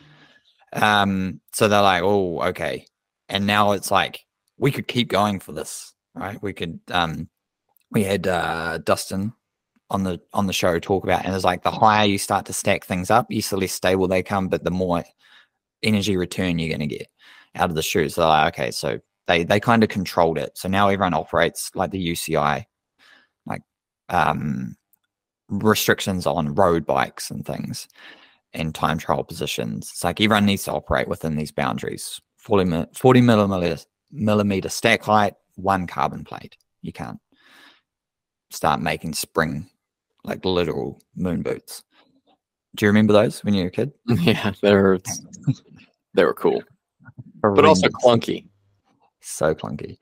So they're like, oh, okay. And now it's like we could keep going for this, right? We could we had Dustin on the show talk about, and it's like the higher you start to stack things up, the less stable they come, but the more energy return you're going to get out of the shoes. So like, okay, so they kind of controlled it. So now everyone operates like the UCI, like restrictions on road bikes and things and time trial positions. It's like everyone needs to operate within these boundaries. 40 millimeter stack height, 1 carbon plate. You can't start making spring, like literal moon boots. Do you remember those when you were a kid?
Yeah, they were cool, but also clunky.
So clunky.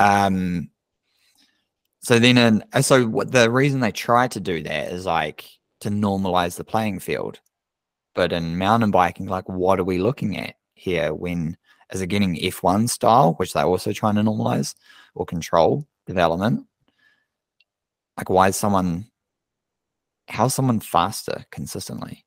So then, the reason they try to do that is like to normalize the playing field. But in mountain biking, like, what are we looking at here? Is it getting F1 style, which they're also trying to normalize or control development? Like, how's someone faster consistently?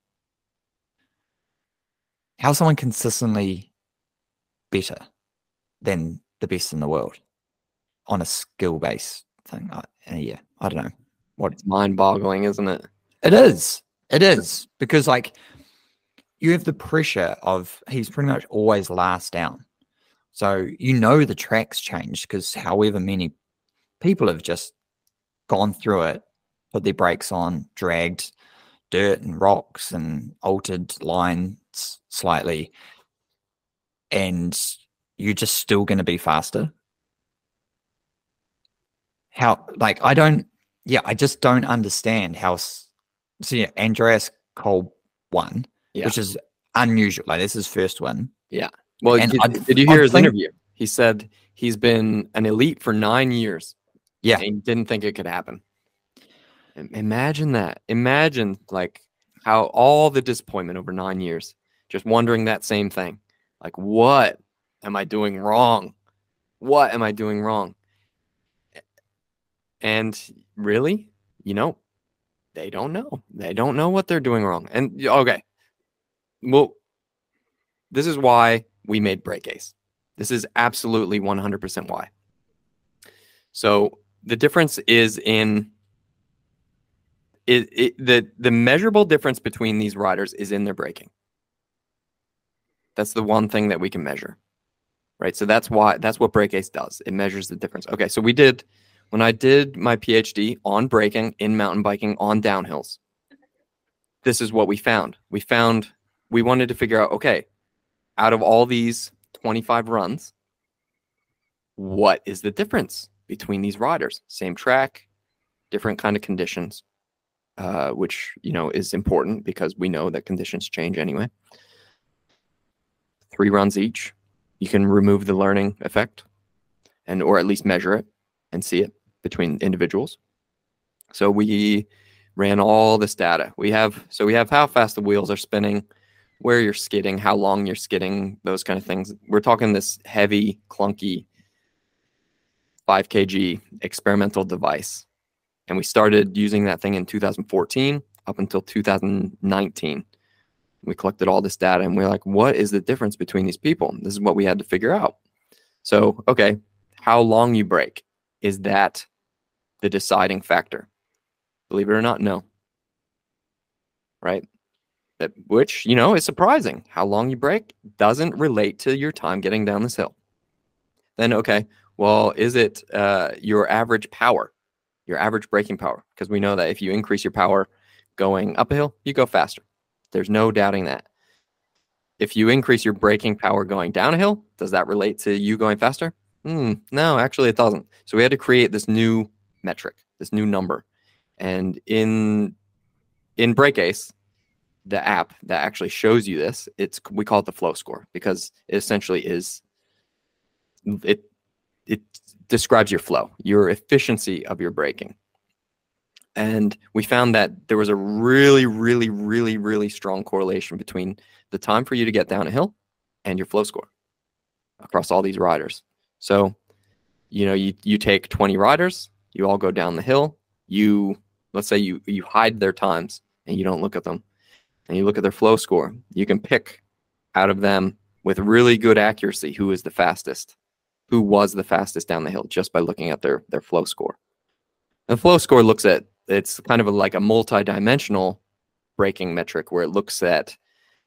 How's someone consistently better than the best in the world on a skill-based thing? Yeah, I don't know.
It's mind-boggling, isn't it?
It is because like you have the pressure of he's pretty much always last down, so the track's changed because however many people have just gone through it, put their brakes on, dragged dirt and rocks and altered lines slightly, and you're just still going to be faster. I just don't understand how. So yeah, Andreas Kolb won, which is unusual. Like, this is his first win.
Yeah. Well, did you hear his interview? He said he's been an elite for 9 years.
Yeah.
And he didn't think it could happen. Imagine that. Imagine like how all the disappointment over 9 years, just wondering that same thing. Like, what am I doing wrong? What am I doing wrong? And really, they don't know. They don't know what they're doing wrong. And okay, well, this is why we made Break Ace. This is absolutely 100% why. So the difference is in the measurable difference between these riders is in their braking. That's the one thing that we can measure, right? So that's what Break Ace does. It measures the difference. Okay, so when I did my PhD on braking in mountain biking on downhills, this is what we found. We wanted to figure out, okay, out of all these 25 runs, what is the difference between these riders? Same track, different kind of conditions, which, is important because we know that conditions change anyway. 3 runs each. You can remove the learning effect or at least measure it and see it between individuals. So we ran all this data. We have how fast the wheels are spinning, where you're skidding, how long you're skidding, those kind of things. We're talking this heavy, clunky 5 kg experimental device. And we started using that thing in 2014 up until 2019. We collected all this data and we're like, what is the difference between these people? This is what we had to figure out. So, okay, how long you brake, is that the deciding factor? Believe it or not, no. Right? Which, is surprising. How long you brake doesn't relate to your time getting down this hill. Then, okay, well, is it your average power, your average braking power? Because we know that if you increase your power going up a hill, you go faster. There's no doubting that. If you increase your braking power going down a hill, does that relate to you going faster? No, actually it doesn't. So we had to create this new metric, this new number. And in BrakeAce, the app that actually shows you this, we call it the flow score, because it essentially is it describes your flow, your efficiency of your braking. And we found that there was a really, really, really, really strong correlation between the time for you to get down a hill and your flow score across all these riders. So, you take 20 riders, you all go down the hill, let's say you hide their times and you don't look at them, and you look at their flow score. You can pick out of them with really good accuracy who was the fastest down the hill just by looking at their flow score. The flow score it's kind of like a multi-dimensional braking metric, where it looks at,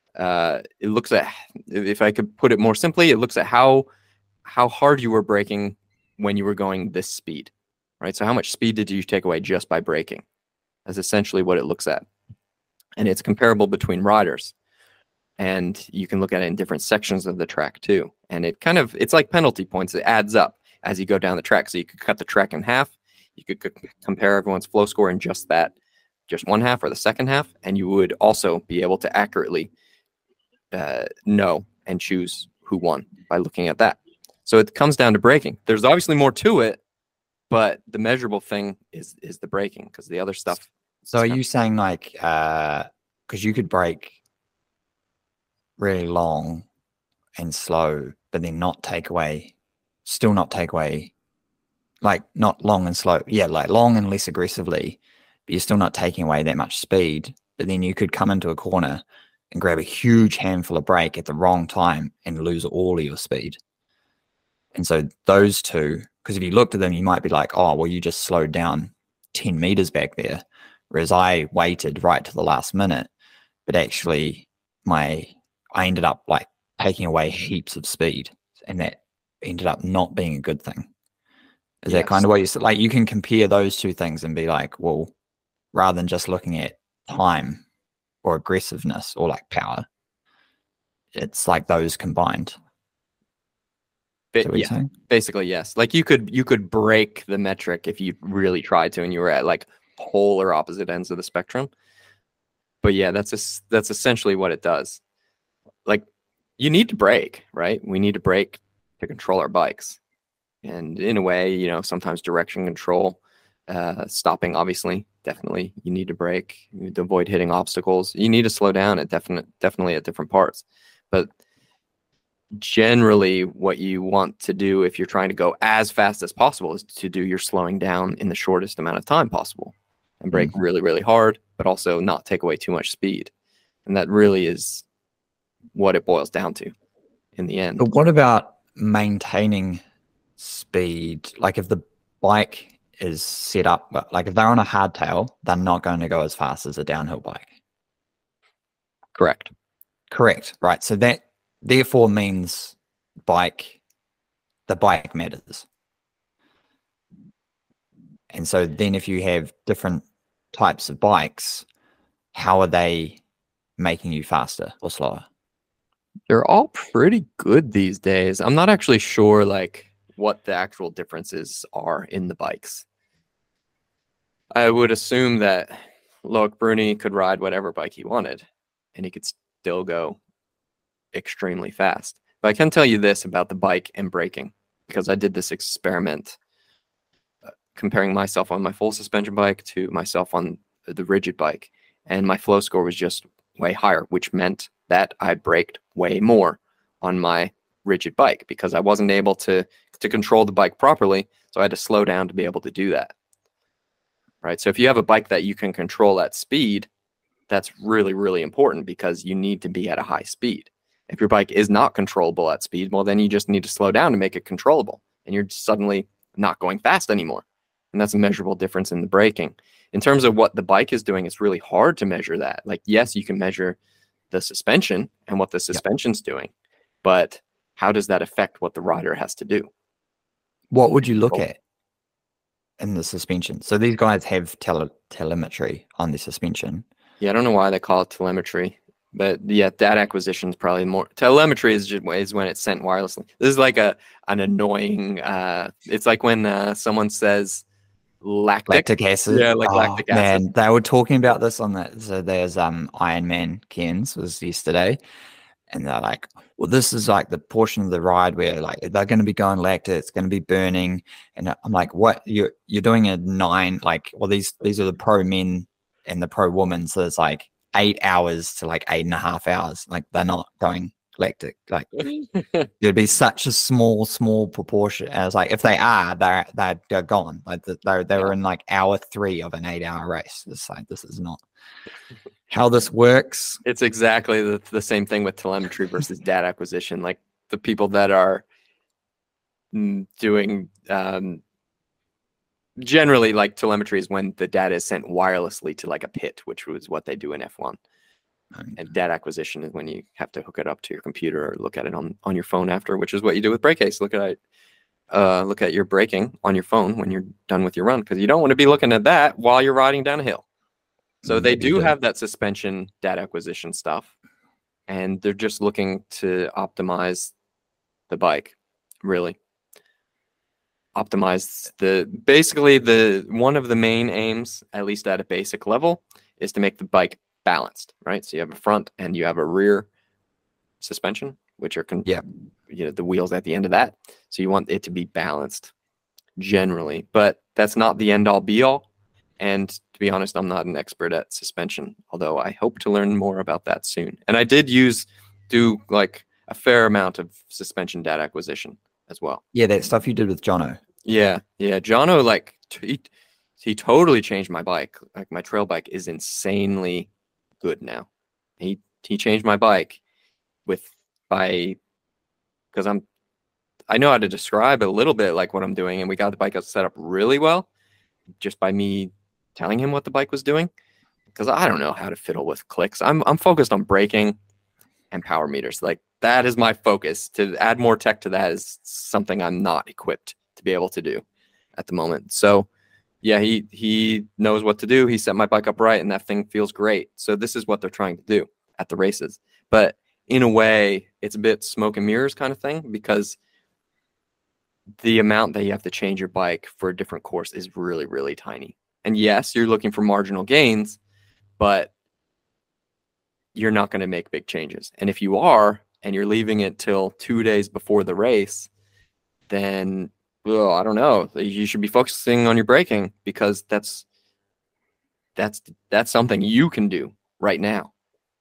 if I could put it more simply, it looks at how hard you were braking when you were going this speed, right? So how much speed did you take away just by braking? That's essentially what it looks at. And it's comparable between riders. And you can look at it in different sections of the track too. And it's like penalty points. It adds up as you go down the track. So you could cut the track in half. You could compare everyone's flow score in just one half or the second half. And you would also be able to accurately know and choose who won by looking at that. So it comes down to braking. There's obviously more to it, but the measurable thing is the braking, because the other stuff.
So are you saying like, because you could brake really long and slow, but then still not take away, like not long and slow. Yeah, like long and less aggressively, but you're still not taking away that much speed. But then you could come into a corner and grab a huge handful of brake at the wrong time and lose all of your speed. And so those two, because if you looked at them, you might be like, oh, well, you just slowed down 10 meters back there. Whereas I waited right to the last minute, but actually I ended up like taking away heaps of speed, and that ended up not being a good thing. Is that kind of what you said? Like, you can compare those two things and be like, well, rather than just looking at time or aggressiveness or like power, it's like those combined.
Yeah, basically, yes. Like you could break the metric if you really tried to, and you were at like polar opposite ends of the spectrum. But yeah, that's essentially what it does. Like, you need to brake, right? We need to brake to control our bikes. And in a way, sometimes direction control, stopping, obviously, definitely you need to brake. You need to avoid hitting obstacles. You need to slow down at definitely at different parts. But generally what you want to do if you're trying to go as fast as possible is to do your slowing down in the shortest amount of time possible and brake really, really hard, but also not take away too much speed. And that really is what it boils down to in the end.
But what about maintaining speed? Like, if the bike is set up, like if they're on a hardtail, they're not going to go as fast as a downhill bike.
Correct.
Right. So that therefore means the bike matters. And so then if you have different types of bikes, how are they making you faster or slower?
They're all pretty good these days. I'm not actually sure like what the actual differences are in the bikes. I would assume that Loic Bruni could ride whatever bike he wanted and he could still go extremely fast. But I can tell you this about the bike and braking, because I did this experiment comparing myself on my full suspension bike to myself on the rigid bike, and my flow score was just way higher, which meant that I braked way more on my rigid bike because I wasn't able to control the bike properly, so I had to slow down to be able to do that. Right? So if you have a bike that you can control at speed, that's really, really important because you need to be at a high speed. If your bike is not controllable at speed, well, then you just need to slow down to make it controllable, and you're suddenly not going fast anymore. And that's a measurable difference in the braking. In terms of what the bike is doing, it's really hard to measure that. Like, yes, you can measure the suspension and what the suspension's doing, but how does that affect what the rider has to do?
What would you look at in the suspension? So these guys have telemetry on the suspension.
Yeah, I don't know why they call it telemetry. But yeah, data acquisition is probably more. Telemetry is when it's sent wirelessly. This is like an annoying. It's like when someone says
Lactic acid.
Yeah, like
Oh
lactic acid.
man, they were talking about this on that. So there's Iron Man Cairns was yesterday, and they're like, well, this is like the portion of the ride where like they're going to be going lactic, it's going to be burning, and I'm like, what? You're doing a 9 like? Well, these are the pro men and the pro women, so it's like 8 hours to like 8.5 hours. Like they're not going lactic. Like it'd be such a small proportion. And it's like if they are, they're gone. Like they were in like hour 3 of an 8-hour race. It's like this is not how this works.
It's exactly the same thing with telemetry versus data acquisition. Like the people that are doing generally like telemetry is when the data is sent wirelessly to like a pit, which was what they do in F1. And data acquisition is when you have to hook it up to your computer or look at it on your phone after, which is what you do with Brakeace. Look at your braking on your phone when you're done with your run, because you don't want to be looking at that while you're riding down a hill. So they do have that suspension data acquisition stuff, and they're just looking to optimize the bike, really. Optimize the one of the main aims, at least at a basic level, is to make the bike balanced, right? So you have a front and you have a rear suspension, which are the wheels at the end of that. So you want it to be balanced generally, but that's not the end all be all. And to be honest, I'm not an expert at suspension, although I hope to learn more about that soon. And I did do like a fair amount of suspension data acquisition as well.
Yeah, that stuff you did with Jono.
Yeah. Jono, like he totally changed my bike. Like my trail bike is insanely good now. He changed my bike because I know how to describe a little bit like what I'm doing, and we got the bike set up really well just by me telling him what the bike was doing, because I don't know how to fiddle with clicks. I'm focused on braking and power meters. Like that is my focus. To add more tech to that is something I'm not equipped to be able to do at the moment. So yeah, he knows what to do. He set my bike up right, and that thing feels great. So this is what they're trying to do at the races. But in a way, it's a bit smoke and mirrors kind of thing, because the amount that you have to change your bike for a different course is really, really tiny. And yes, you're looking for marginal gains, but you're not going to make big changes. And if you are, and you're leaving it till 2 days before the race, then I don't know. You should be focusing on your braking, because that's something you can do right now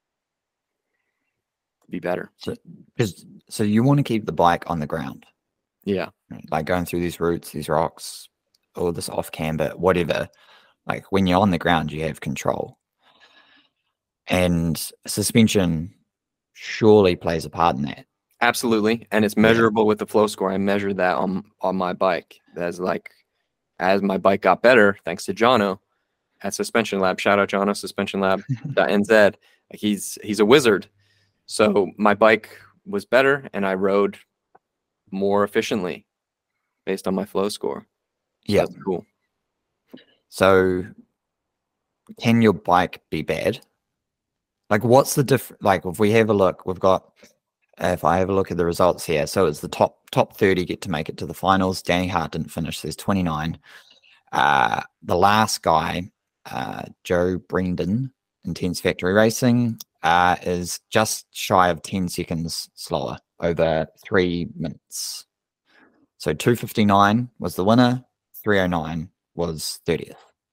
to be better.
So you want to keep the bike on the ground.
Yeah.
Like going through these routes, these rocks, all this off camber, whatever. Like when you're on the ground, you have control. And suspension surely plays a part in that.
Absolutely. And it's measurable with the flow score. I measured that on my bike. As my bike got better, thanks to Jono at Suspension Lab. Shout out Jono, suspensionlab.nz. He's a wizard. So my bike was better and I rode more efficiently based on my flow score.
Yeah.
That's cool.
So can your bike be bad? Like what's the difference? Like if we have a look, if I have a look at the results here, so it's the top 30 get to make it to the finals. Danny Hart didn't finish. There's 29. The last guy, Joe Brendan, Intense Factory Racing, is just shy of 10 seconds slower, over 3 minutes. So 2:59 was the winner. 3:09 was 30th.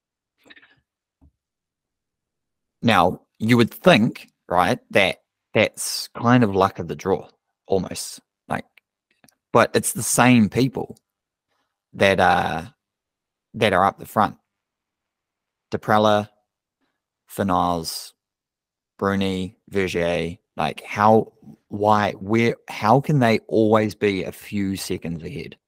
Now, you would think, right, that that's kind of luck of the draw, almost. But it's the same people that are up the front. Deprella, Finals, Bruni, Vergier. Like how can they always be a few seconds ahead?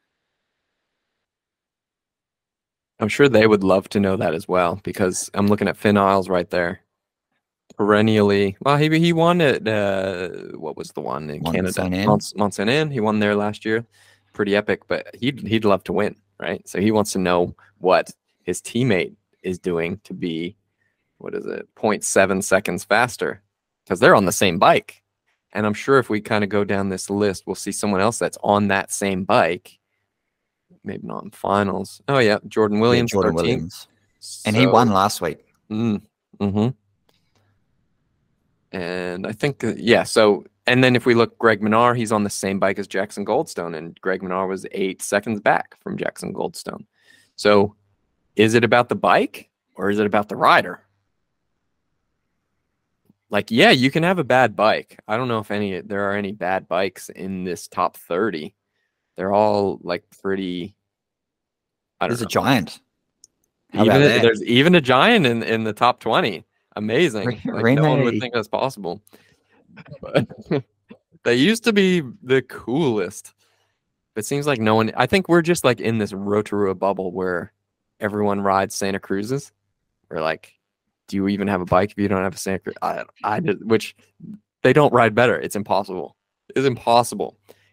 I'm sure they would love to know that as well, because I'm looking at Finn Isles right there. Perennially, well, he won at what was the one in Canada? Mont Saint Anne. He won there last year. Pretty epic, but he'd love to win, right? So he wants to know what his teammate is doing to be, 0.7 seconds faster because they're on the same bike. And I'm sure if we kind of go down this list, we'll see someone else that's on that same bike. Maybe not in finals. Oh, yeah. Jordan Williams,
Jordan
13th.
Williams. And he won last week.
Mm-hmm. And I think, so, and then if we look, Greg Minnaar, he's on the same bike as Jackson Goldstone, and Greg Minnaar was 8 seconds back from Jackson Goldstone. So is it about the bike or is it about the rider? Like, yeah, you can have a bad bike. I don't know if there are any bad bikes in this top 30. They're all like pretty.
There's a giant.
There's even a giant in the top 20. Amazing. Like, no one would think that's possible. But they used to be the coolest. But it seems like no one. I think we're just like in this Rotorua bubble where everyone rides Santa Cruzes. We're like, do you even have a bike if you don't have a Santa Cruz? I did, which they don't ride better. It's impossible. It's impossible.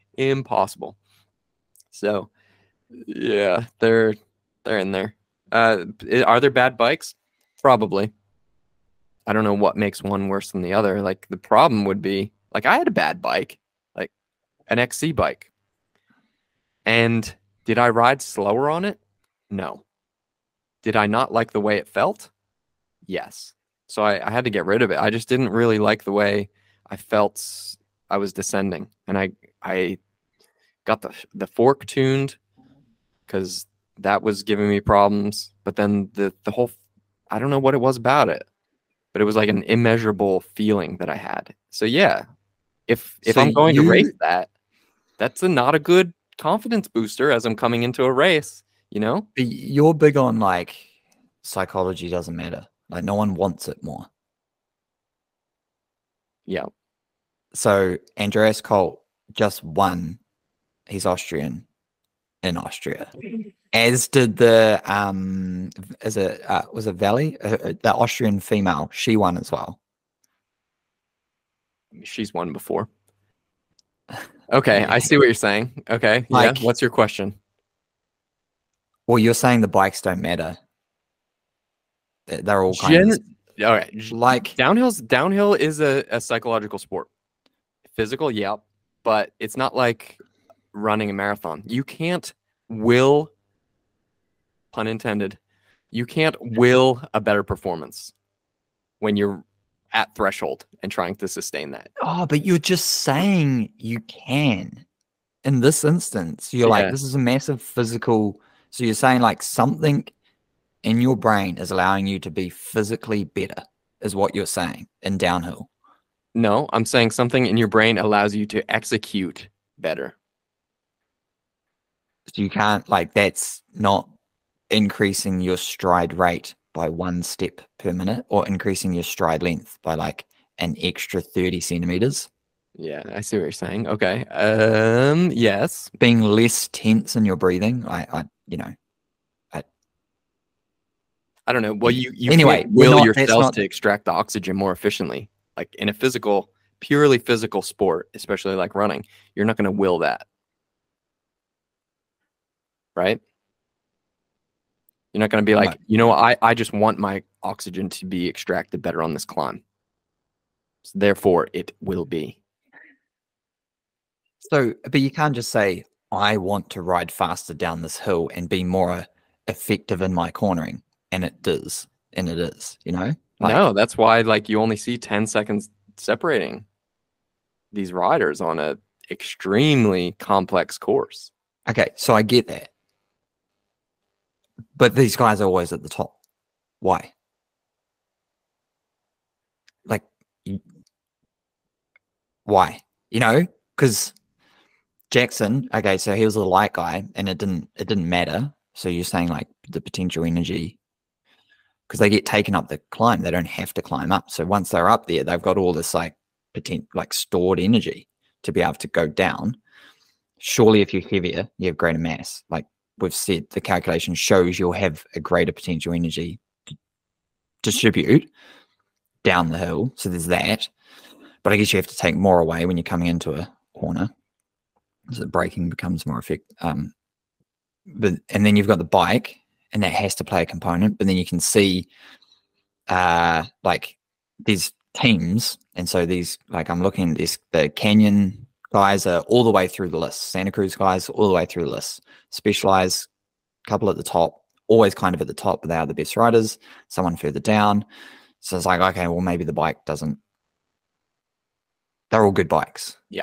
So, yeah, they're in there. Are there bad bikes? Probably. I don't know what makes one worse than the other. Like, the problem would be, like, I had a bad bike, like an XC bike. And did I ride slower on it? No. Did I not like the way it felt? Yes. So I had to get rid of it. I just didn't really like the way I felt I was descending. And I got the fork tuned because that was giving me problems. But then the whole, I don't know what it was about it, but it was like an immeasurable feeling that I had. So yeah, if I'm going to race that's not a good confidence booster as I'm coming into a race, you know?
You're big on like psychology doesn't matter. Like, no one wants it more.
Yeah.
So Andreas Kolt just won. He's Austrian in Austria. As did the was it Valley? The Austrian female. She won as well.
She's won before. Okay, I see what you're saying. Okay, like, yeah. What's your question?
Well, you're saying the bikes don't matter. They're all kind of
all right. Like, downhill is a psychological sport. Physical, yeah, but it's not like running a marathon. You can't will, pun intended, you can't will a better performance when you're at threshold and trying to sustain that.
Oh, but you're just saying you can. In this instance, you're like, this is a massive physical. So you're saying like something in your brain is allowing you to be physically better, is what you're saying in downhill.
No, I'm saying something in your brain allows you to execute better.
So you can't, like, that's not increasing your stride rate by 1 step per minute or increasing your stride length by like an extra 30 centimeters.
Yeah, I see what you're saying. Okay. Yes.
Being less tense in your breathing.
I don't know. Well, you anyway will yourself to extract the oxygen more efficiently. Like in a purely physical sport, especially like running, you're not going to will that, right? You're not going to be like, I just want my oxygen to be extracted better on this climb. So therefore, it will be.
So, but you can't just say, I want to ride faster down this hill and be more effective in my cornering. And it does. And it is, Like,
no, that's why like you only see 10 seconds separating these riders on a extremely complex course.
Okay, so I get that. But these guys are always at the top. Why? Like, why? Because Jackson, okay, so he was a light guy and it didn't matter. So you're saying like the potential energy, because they get taken up the climb, they don't have to climb up. So once they're up there, they've got all this like stored energy to be able to go down. Surely if you're heavier, you have greater mass. Like we've said, the calculation shows you'll have a greater potential energy to distribute down the hill. So there's that. But I guess you have to take more away when you're coming into a corner. So the braking becomes more effective. And then you've got the bike, and that has to play a component. But then you can see, like there's teams, and so these, like, I'm looking at this, the Canyon guys are all the way through the list, Santa Cruz guys all the way through the list, Specialized, couple at the top, always kind of at the top, but they are the best riders, someone further down. So it's like, okay, well, maybe the bike doesn't, they're all good bikes.
Yeah.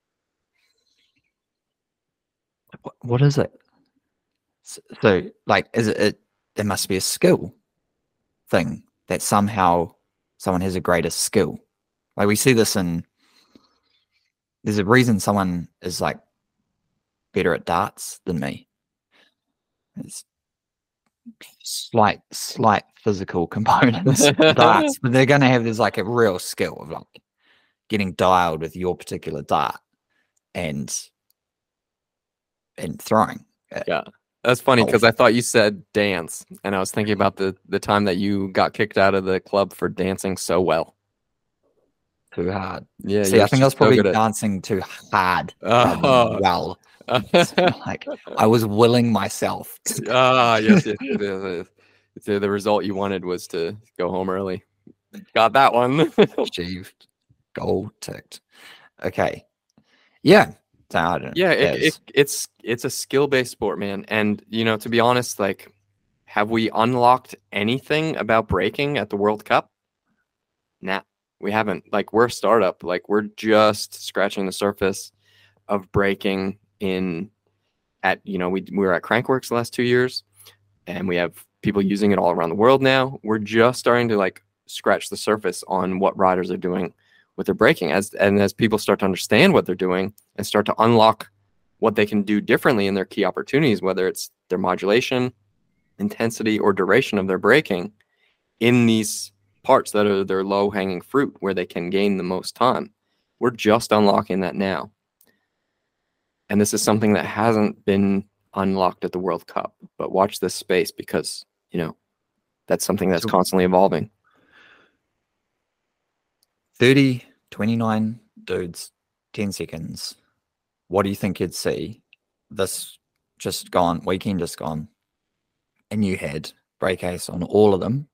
What is it? So like, is it, there must be a skill thing that somehow someone has a greater skill. Like we see this in, there's a reason someone is like better at darts than me. It's slight physical components of darts, but they're going to have, there's like a real skill of like getting dialed with your particular dart and throwing.
Yeah. That's funny because I thought you said dance, and I was thinking about the time that you got kicked out of the club for dancing so well.
Too hard.
Yeah.
See, I think I was probably dancing too hard. Well, like I was willing myself.
Yes. The result you wanted was to go home early. Got that one.
Achieved. Goal ticked. Okay. Yeah.
Yeah, it's a skill-based sport, man. And to be honest, like, have we unlocked anything about braking at the World Cup? Nah, we haven't. Like, we're a startup. Like, we're just scratching the surface of braking we were at Crankworx the last 2 years, and we have people using it all around the world now. We're just starting to like scratch the surface on what riders are doing with their braking, as people start to understand what they're doing and start to unlock what they can do differently in their key opportunities, whether it's their modulation, intensity, or duration of their braking in these parts that are their low-hanging fruit where they can gain the most time. We're just unlocking that now. And this is something that hasn't been unlocked at the World Cup. But watch this space because, that's something that's constantly evolving.
30, 29 dudes, 10 seconds. What do you think you'd see? This weekend just gone, and you had brake ace on all of them.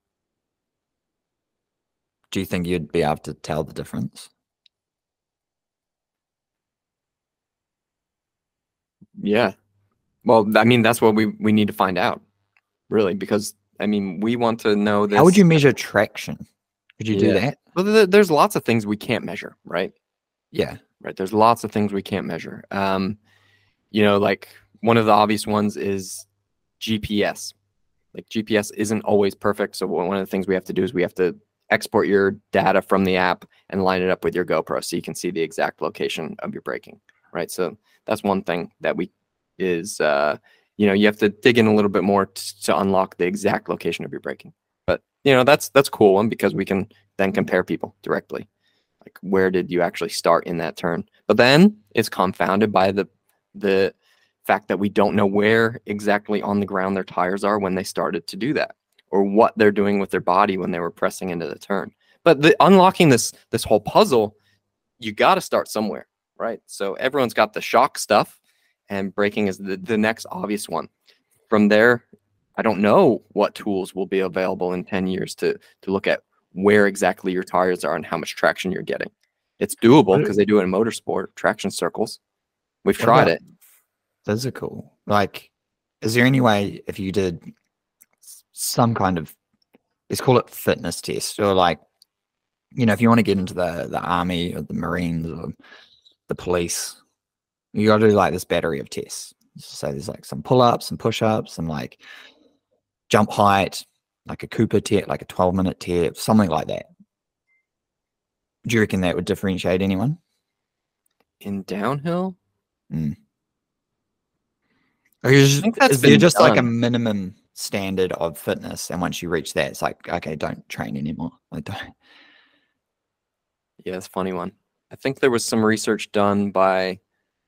Do you think you'd be able to tell the difference?
Yeah. Well, I mean, that's what we need to find out, really, because, I mean, we want to know this.
How would you measure traction? Could you do that?
Well, there's lots of things we can't measure, right?
Yeah.
Right. There's lots of things we can't measure. Like one of the obvious ones is GPS. Like GPS isn't always perfect. So one of the things we have to do is we have to export your data from the app and line it up with your GoPro so you can see the exact location of your braking. Right. So that's one thing that you have to dig in a little bit more to unlock the exact location of your braking. But, that's a cool one because we can then compare people directly. Like, where did you actually start in that turn? But then it's confounded by the fact that we don't know where exactly on the ground their tires are when they started to do that, or what they're doing with their body when they were pressing into the turn. But unlocking this whole puzzle, you got to start somewhere, right? So everyone's got the shock stuff, and braking is the next obvious one. From there, I don't know what tools will be available in 10 years to look at where exactly your tires are and how much traction you're getting. It's doable because they do it in motorsport, traction circles. We've tried it.
Physical. Like, is there any way if you did some kind of, let's call it fitness test, or like, if you want to get into the army or the Marines or the police, you got to do like this battery of tests. So there's like some pull-ups and push-ups and like jump height, like a Cooper test, like a 12-minute test, something like that. Do you reckon that would differentiate anyone?
In downhill?
Is there just like a minimum standard of fitness, and once you reach that, it's like, okay, don't train anymore. Like, don't.
Yeah, it's a funny one. I think there was some research done by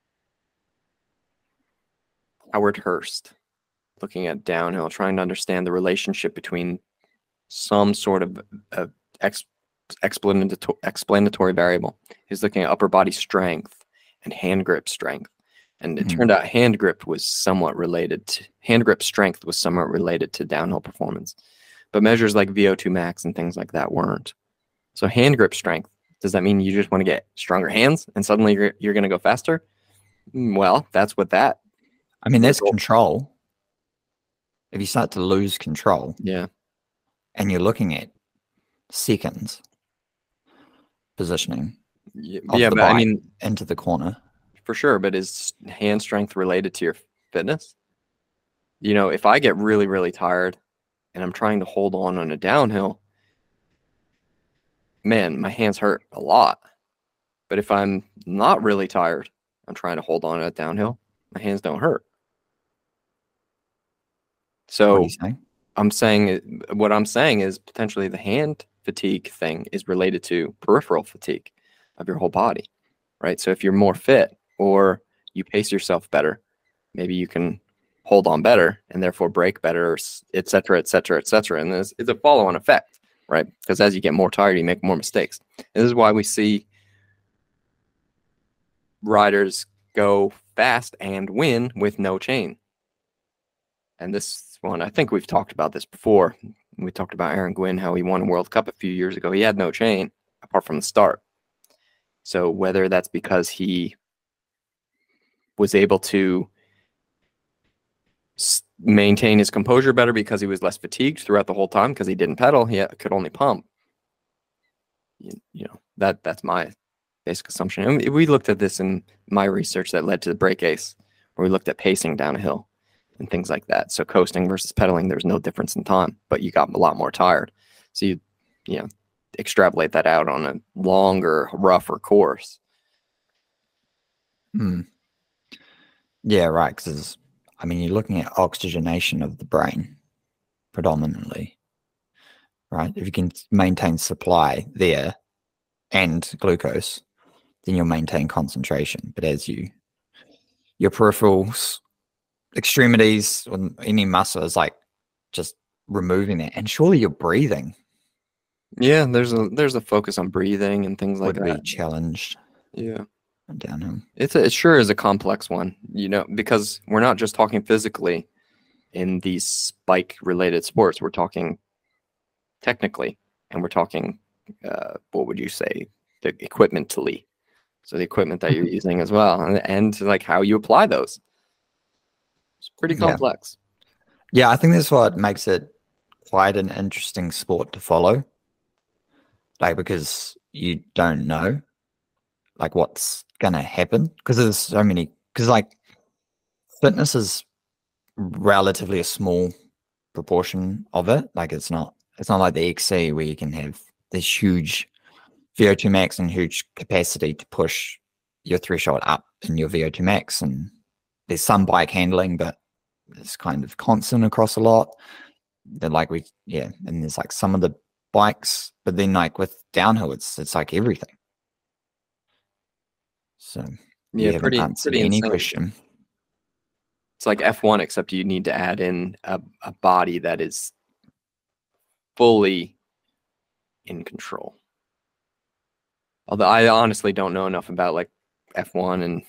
Howard Hurst looking at downhill, trying to understand the relationship between some sort of explanatory variable. He's looking at upper body strength and hand grip strength. And it turned out hand grip strength was somewhat related to downhill performance. But measures like VO2 max and things like that weren't. So hand grip strength, does that mean you just want to get stronger hands and suddenly you're going to go faster? Well, that's what that.
I mean, that's control. If you start to lose control,
Yeah,
and you're looking at seconds positioning
yeah,
of the
but
bike
I mean,
into the corner.
for sure. But is hand strength related to your fitness? You know, if I get really, really tired and I'm trying to hold on a downhill, man, my hands hurt a lot. But if I'm not really tired, I'm trying to hold on at downhill, my hands don't hurt.
What are
So
you saying?
what I'm saying is potentially the hand fatigue thing is related to peripheral fatigue of your whole body, right? So if you're more fit or you pace yourself better, maybe you can hold on better and therefore brake better, et cetera, et cetera, et cetera. And this is a follow-on effect, right? Because as you get more tired, you make more mistakes. And this is why we see riders go fast and win with no chain. And this one, I think we've talked about this before. We talked about Aaron Gwin, how he won a World Cup a few years ago. He had no chain apart from the start. So whether that's because he was able to maintain his composure better because he was less fatigued throughout the whole time because he didn't pedal, he could only pump. You know, that's my basic assumption. And we looked at this in my research that led to the Break Ace, where we looked at pacing down a hill and things like that. So coasting versus pedaling, there's no difference in time, but you got a lot more tired. So you know, extrapolate that out on a longer, rougher course.
Yeah, right. Because I mean, you're looking at oxygenation of the brain predominantly, right? If you can maintain supply there and glucose, then you'll maintain concentration. But as your peripherals, extremities, or any muscle is like just removing that, and surely you're breathing.
Yeah, there's a focus on breathing and things like
Would
that.
be challenged.
Yeah,
downhill.
It sure is a complex one, you know, because we're not just talking physically in these bike related sports. We're talking technically, and we're talking what would you say, the equipmentally. So the equipment that you're using as well, and like how you apply those. It's pretty complex.
Yeah, I think that's what makes it quite an interesting sport to follow. Like, because you don't know like what's gonna happen, because there's so many, because like fitness is relatively a small proportion of it. Like it's not like the XC where you can have this huge VO2 max and huge capacity to push your threshold up in your VO2 max, and there's some bike handling, but it's kind of constant across a lot. Then like and there's like some of the bikes, but then like with downhill, it's like everything. So
Yeah,
you haven't answered any
insane.
question.
It's like F1, except you need to add in a body that is fully in control. Although I honestly don't know enough about like F1 and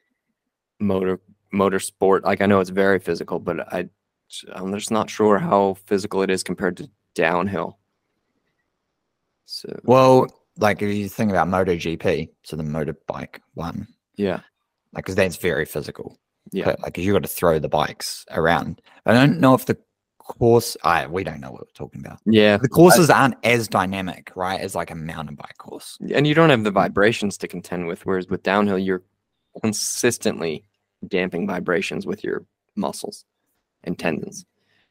motorsport. Like I know it's very physical, but I'm just not sure how physical it is compared to downhill. So
well, like if you think about MotoGP, so the motorbike one,
yeah,
like because that's very physical.
Yeah,
but, like you got to throw the bikes around. I don't know if the course. We don't know what we're talking about.
Yeah,
the courses aren't as dynamic, right, as like a mountain bike course,
and you don't have the vibrations to contend with. Whereas with downhill, you're consistently damping vibrations with your muscles and tendons.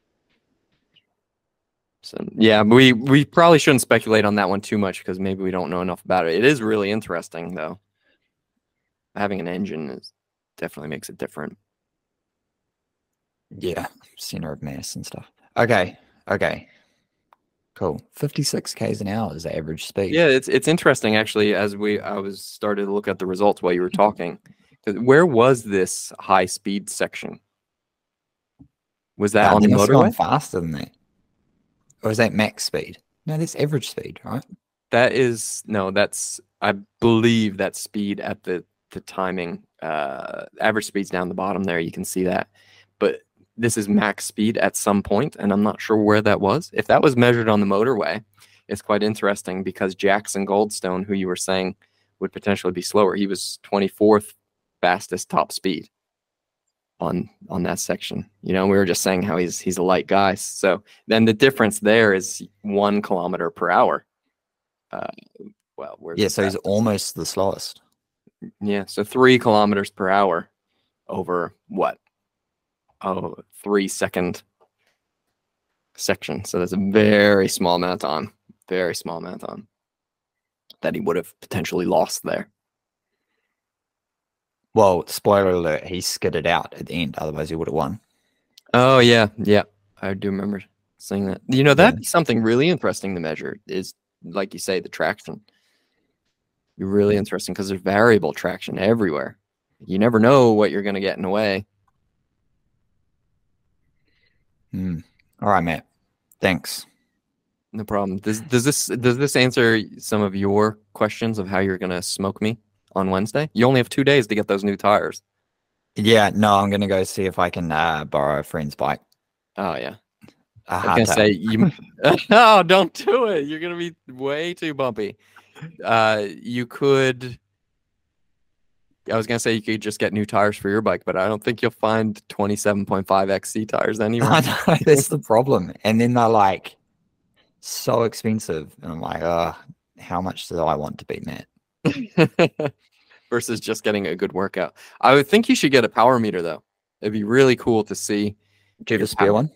So yeah, we probably shouldn't speculate on that one too much because maybe we don't know enough about it. It is really interesting though. Having an engine definitely makes it different.
Yeah, center of mass and stuff. Okay, cool. 56 k's an hour is the average speed.
Yeah, it's interesting actually. As I was started to look at the results while you were talking. Where was this high speed section? Was that on the motorway?
Faster than that. Or is that max speed? No, that's average speed, right?
That's I believe that's speed at the timing. Average speed's down the bottom there. You can see that. But this is max speed at some point, and I'm not sure where that was. If that was measured on the motorway, it's quite interesting because Jackson Goldstone, who you were saying would potentially be slower, he was 24th fastest top speed on that section. You know, we were just saying how he's a light guy. So then the difference there is 1 kilometer per hour.
So he's almost the slowest.
Yeah, so 3 kilometers per hour over what? 3-second section. So that's a very small amount of time. Very small amount of time that he would have potentially lost there.
Well, spoiler alert, he skidded out at the end. Otherwise, he would have won.
Oh, yeah. Yeah. I do remember saying that. You know, that'd be something really interesting to measure is, like you say, the traction. Be really interesting because there's variable traction everywhere. You never know what you're going to get in the way.
All right, Matt. Thanks.
No problem. Does this answer some of your questions of how you're going to smoke me on Wednesday? You only have 2 days to get those new tires.
Yeah, no, I'm going to go see if I can borrow a friend's bike.
Oh, yeah. I was going to say, no, don't do it. You're going to be way too bumpy. You could, I was going to say you could just get new tires for your bike, but I don't think you'll find 27.5 XC tires anywhere.
That's the problem. And then they're like so expensive. And I'm like, how much do I want to be, Matt?
Versus just getting a good workout. I would think you should get a power meter, though. It'd be really cool to see.
Do you have a spare one?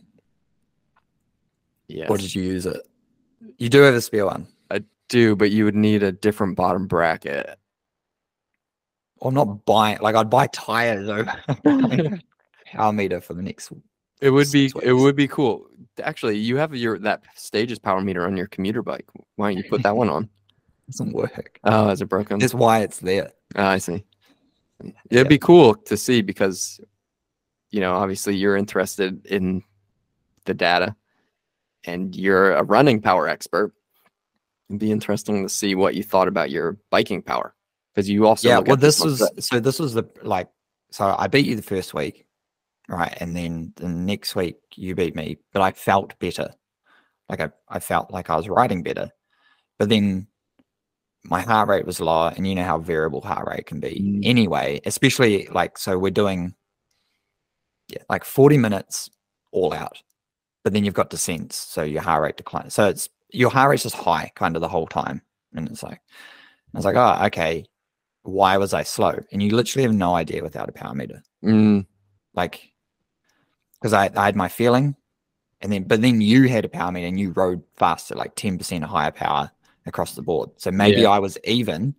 Yes.
Or did you use it? You do have a spare one.
I do, but you would need a different bottom bracket.
Well, I'm not buying, like, I'd buy tires over power meter for the next.
It would be cool. Actually, you have that Stages power meter on your commuter bike. Why don't you put that one on?
It doesn't work.
Oh, is it broken?
That's why it's there.
Oh, I see. It'd be cool to see because, you know, obviously you're interested in the data and you're a running power expert. It'd be interesting to see what you thought about your biking power because you also
this was the so I beat you the first week, right, and then the next week you beat me, but I felt better. Like I felt like I was riding better, but then my heart rate was lower, and you know how variable heart rate can be anyway, especially so we're doing like 40 minutes all out, but then you've got descents, so your heart rate declines. So your heart rate's just high kind of the whole time. And I was like, oh, okay, why was I slow? And you literally have no idea without a power meter. Like, because I had my feeling, but then you had a power meter and you rode faster, like 10% higher power across the board. So maybe I was even.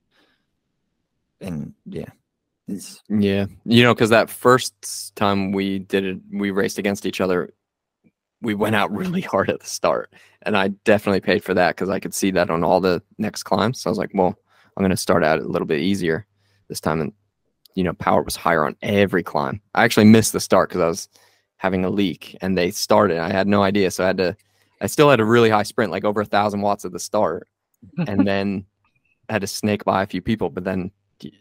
And you know, because that first time we did it, we raced against each other. We went out really hard at the start, and I definitely paid for that because I could see that on all the next climbs. So I was like, well, I'm going to start out a little bit easier this time. And, you know, power was higher on every climb. I actually missed the start because I was having a leak and they started. I had no idea. So I still had a really high sprint, like over 1,000 watts at the start. And then I had to snake by a few people. But then,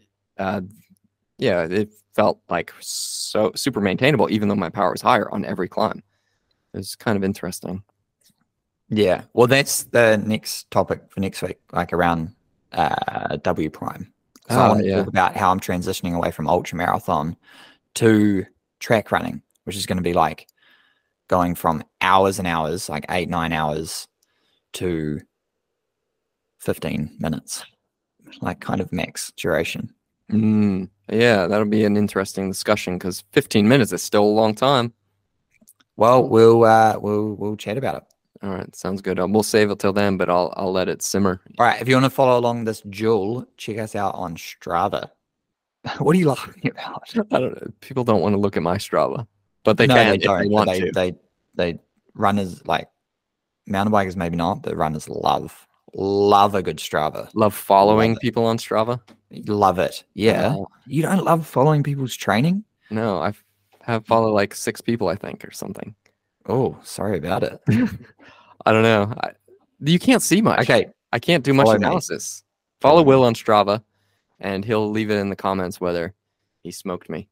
it felt like so super maintainable, even though my power was higher on every climb. It was kind of interesting. Yeah. Well, that's the next topic for next week, like around W Prime. So I want to talk about how I'm transitioning away from ultra marathon to track running, which is going to be like going from hours and hours, like 8-9 hours, to 15 minutes, like kind of max duration.
Yeah, that'll be an interesting discussion because 15 minutes is still a long time.
Well, we'll chat about it.
All right, sounds good. We'll save it till then, but I'll let it simmer.
All right, if you want to follow along this duel, check us out on Strava. What are you laughing about?
I don't know. People don't want to look at my Strava, but they can if they want to.
They runners, like mountain bikers maybe not, but runners love a good Strava.
Love following people on Strava.
Love it. Yeah. You don't love following people's training?
No, I have followed like 6 people, I think, or something.
Oh, sorry about it.
I don't know. You can't see much.
Okay.
I can't do much analysis. Follow Will on Strava, and he'll leave it in the comments whether he smoked me.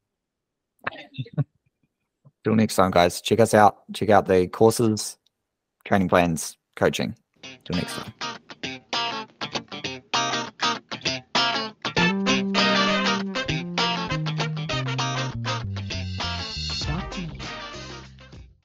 Till next time, guys. Check us out. Check out the courses, training plans, coaching. Till next time.